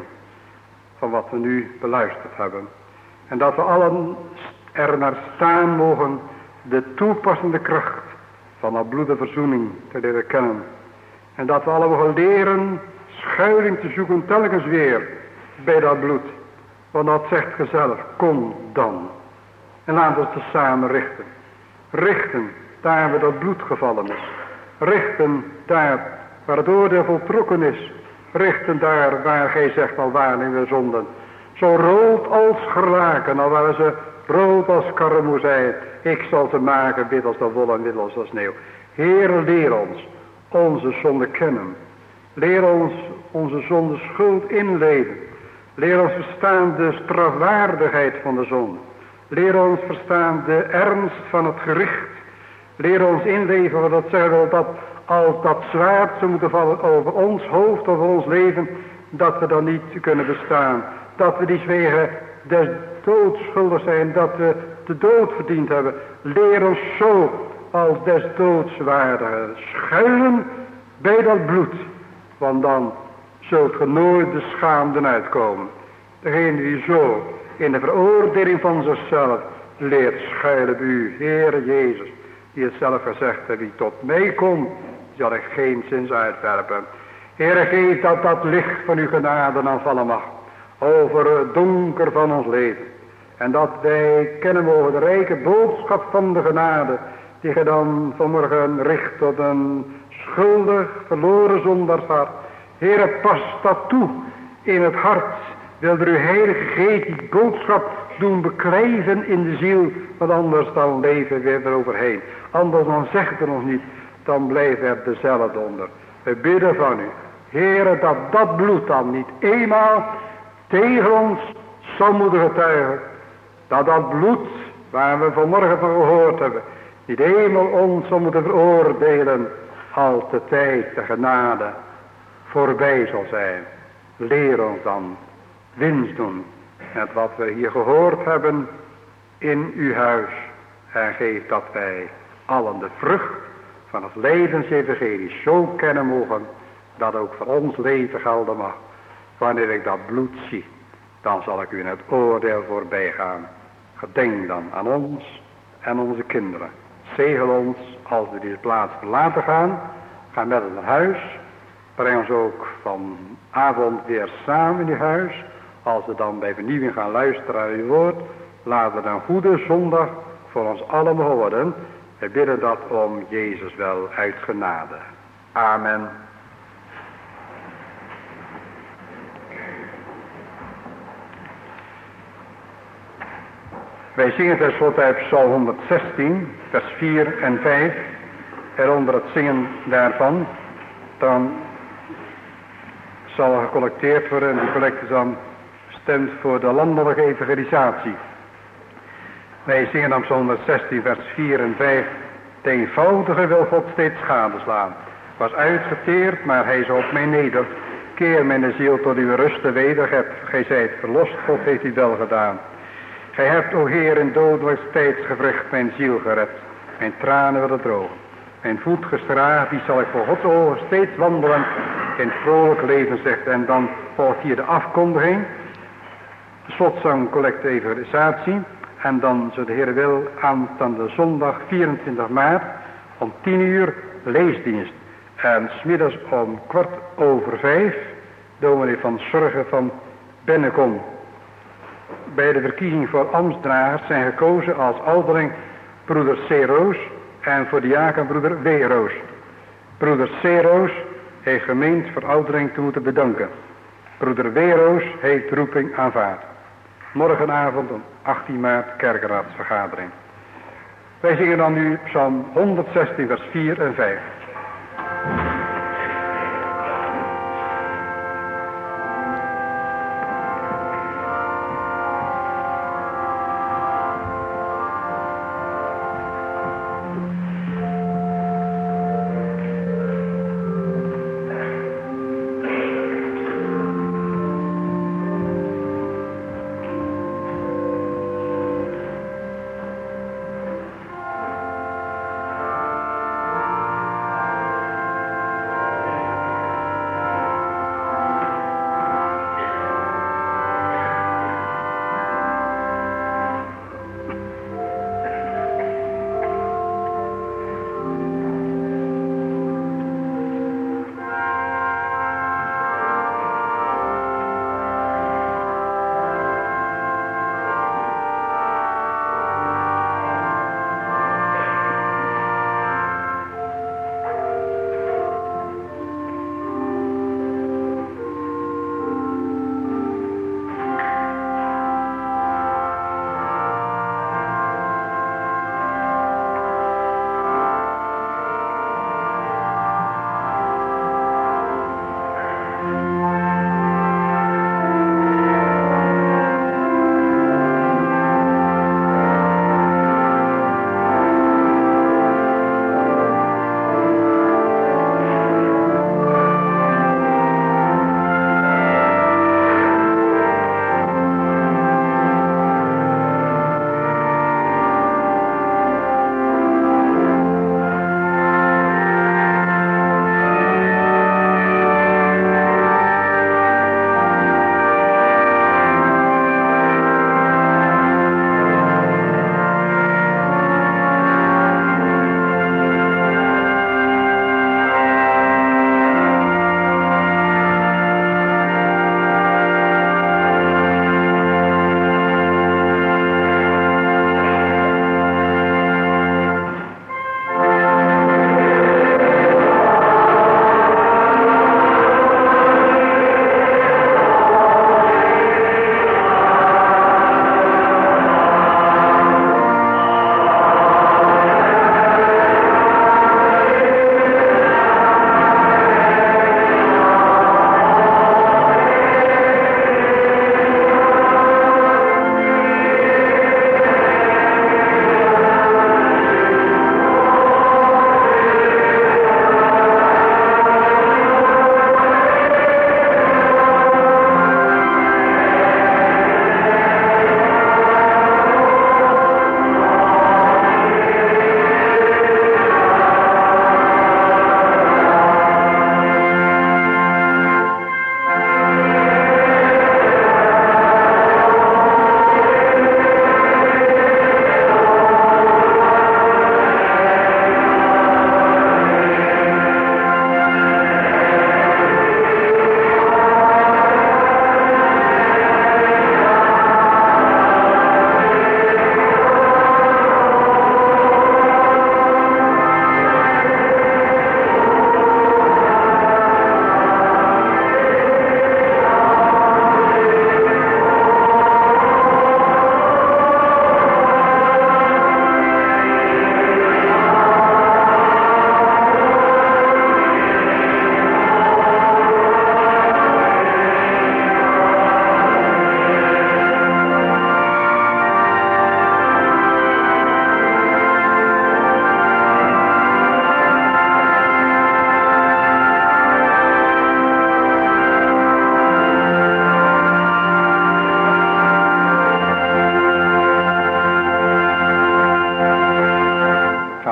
Van wat we nu beluisterd hebben. En dat we allen er naar staan mogen de toepassende kracht van dat bloedenverzoening te leren kennen. En dat we allen mogen leren schuiling te zoeken telkens weer bij dat bloed. Want dat zegt gezellig, kom dan. En laten we het samen richten. Richten daar waar dat bloed gevallen is. Richten daar waar het oordeel voltrokken is. Richten daar waar gij zegt al waarlijk we zonden. Zo rood als geraken, al waren ze rood als karremoezijn. Ik zal ze maken wit als de wol en wit als de sneeuw. Heer, leer ons onze zonde kennen. Leer ons onze zonde schuld inleven. Leer ons verstaan de strafwaardigheid van de zonde. Leer ons verstaan de ernst van het gericht. Leer ons inleven wat dat zeggen wil, dat als dat zwaard zou moeten vallen over ons hoofd, over ons leven, dat we dan niet kunnen bestaan. Dat we die zwegen des doods schuldig zijn, dat we de dood verdiend hebben. Leer ons zo als des doods waardige schuilen bij dat bloed. Want dan zult ge nooit de schaamden uitkomen. Degene die zo in de veroordeling van zichzelf leert schuilen bij u, Heere Jezus, die het zelf gezegd heeft, wie tot mij komt, zal ik geen zins uitwerpen. Heere, geef dat dat licht van uw genade dan vallen mag over het donker van ons leven. En dat wij kennen mogen de rijke boodschap van de genade, die ge dan vanmorgen richt tot een schuldig, verloren zondaarshart. Heere, pas dat toe in het hart. Wil er uw heilige geest die boodschap doen beklijven in de ziel. Want anders dan leven we er overheen. Anders dan zegt er ons niet. Dan blijft er dezelfde onder. We bidden van u, Heere, dat dat bloed dan niet eenmaal tegen ons zal moeten getuigen. Dat dat bloed waar we vanmorgen van gehoord hebben, die de hemel ons zal moeten veroordelen, als de tijd de genade voorbij zal zijn. Leer ons dan winst doen met wat we hier gehoord hebben in uw huis. En geef dat wij allen de vrucht van het levensevangelie zo kennen mogen, dat ook voor ons leven gelden mag. Wanneer ik dat bloed zie, dan zal ik u in het oordeel voorbij gaan. Gedenk dan aan ons en onze kinderen. Zegel ons als we deze plaats verlaten gaan. Ga met ons naar huis. Breng ons ook vanavond weer samen in uw huis. Als we dan bij vernieuwing gaan luisteren naar uw woord. Laat het een goede zondag voor ons allen worden. We bidden dat om Jezus wel uit genade. Amen. Wij zingen tenslotte uit Psalm 116, vers 4 en 5. En onder het zingen daarvan, dan zal gecollecteerd worden. En die collecte dan stemt voor de landelijke evangelisatie. Wij zingen dan Psalm 116, vers 4 en 5. De eenvoudige wil God steeds gadeslaan. Was uitgeteerd, maar hij is op mij neder. Keer mijn ziel tot uw rusten weder. Gij zijt verlost, God heeft u wel gedaan. Gij hebt, o Heer, in dodelijk tijdsgevricht mijn ziel gered. Mijn tranen willen drogen. Mijn voet gestraagd, die zal ik voor Gods ogen steeds wandelen. In het vrolijk leven, zegt. En dan volgt hier de afkondiging. Slotzang, collecte evangelisatie. En dan, zo de Heer wil, aanstaande zondag 24 maart om 10 uur leesdienst. En 's middags om 4:15 dominee van Zorgen van Bennekom. Bij de verkiezing voor ambtsdragers zijn gekozen als ouderling broeder C. Roos en voor diaken broeder W. Roos. Broeder C. Roos heeft gemeend voor ouderling te moeten bedanken. Broeder W. Roos heeft de roeping aanvaard. Morgenavond om 18 maart kerkenraadsvergadering. Wij zingen dan nu Psalm 116 vers 4 en 5.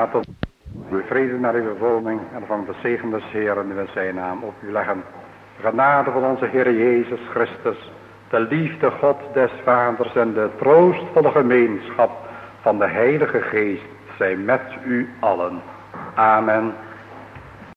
Laat uw vrede naar uw woning en van de zegen des Heeren in zijn naam op u leggen. De genade van onze Heer Jezus Christus, de liefde God des Vaders en de troostvolle gemeenschap van de Heilige Geest zijn met u allen. Amen.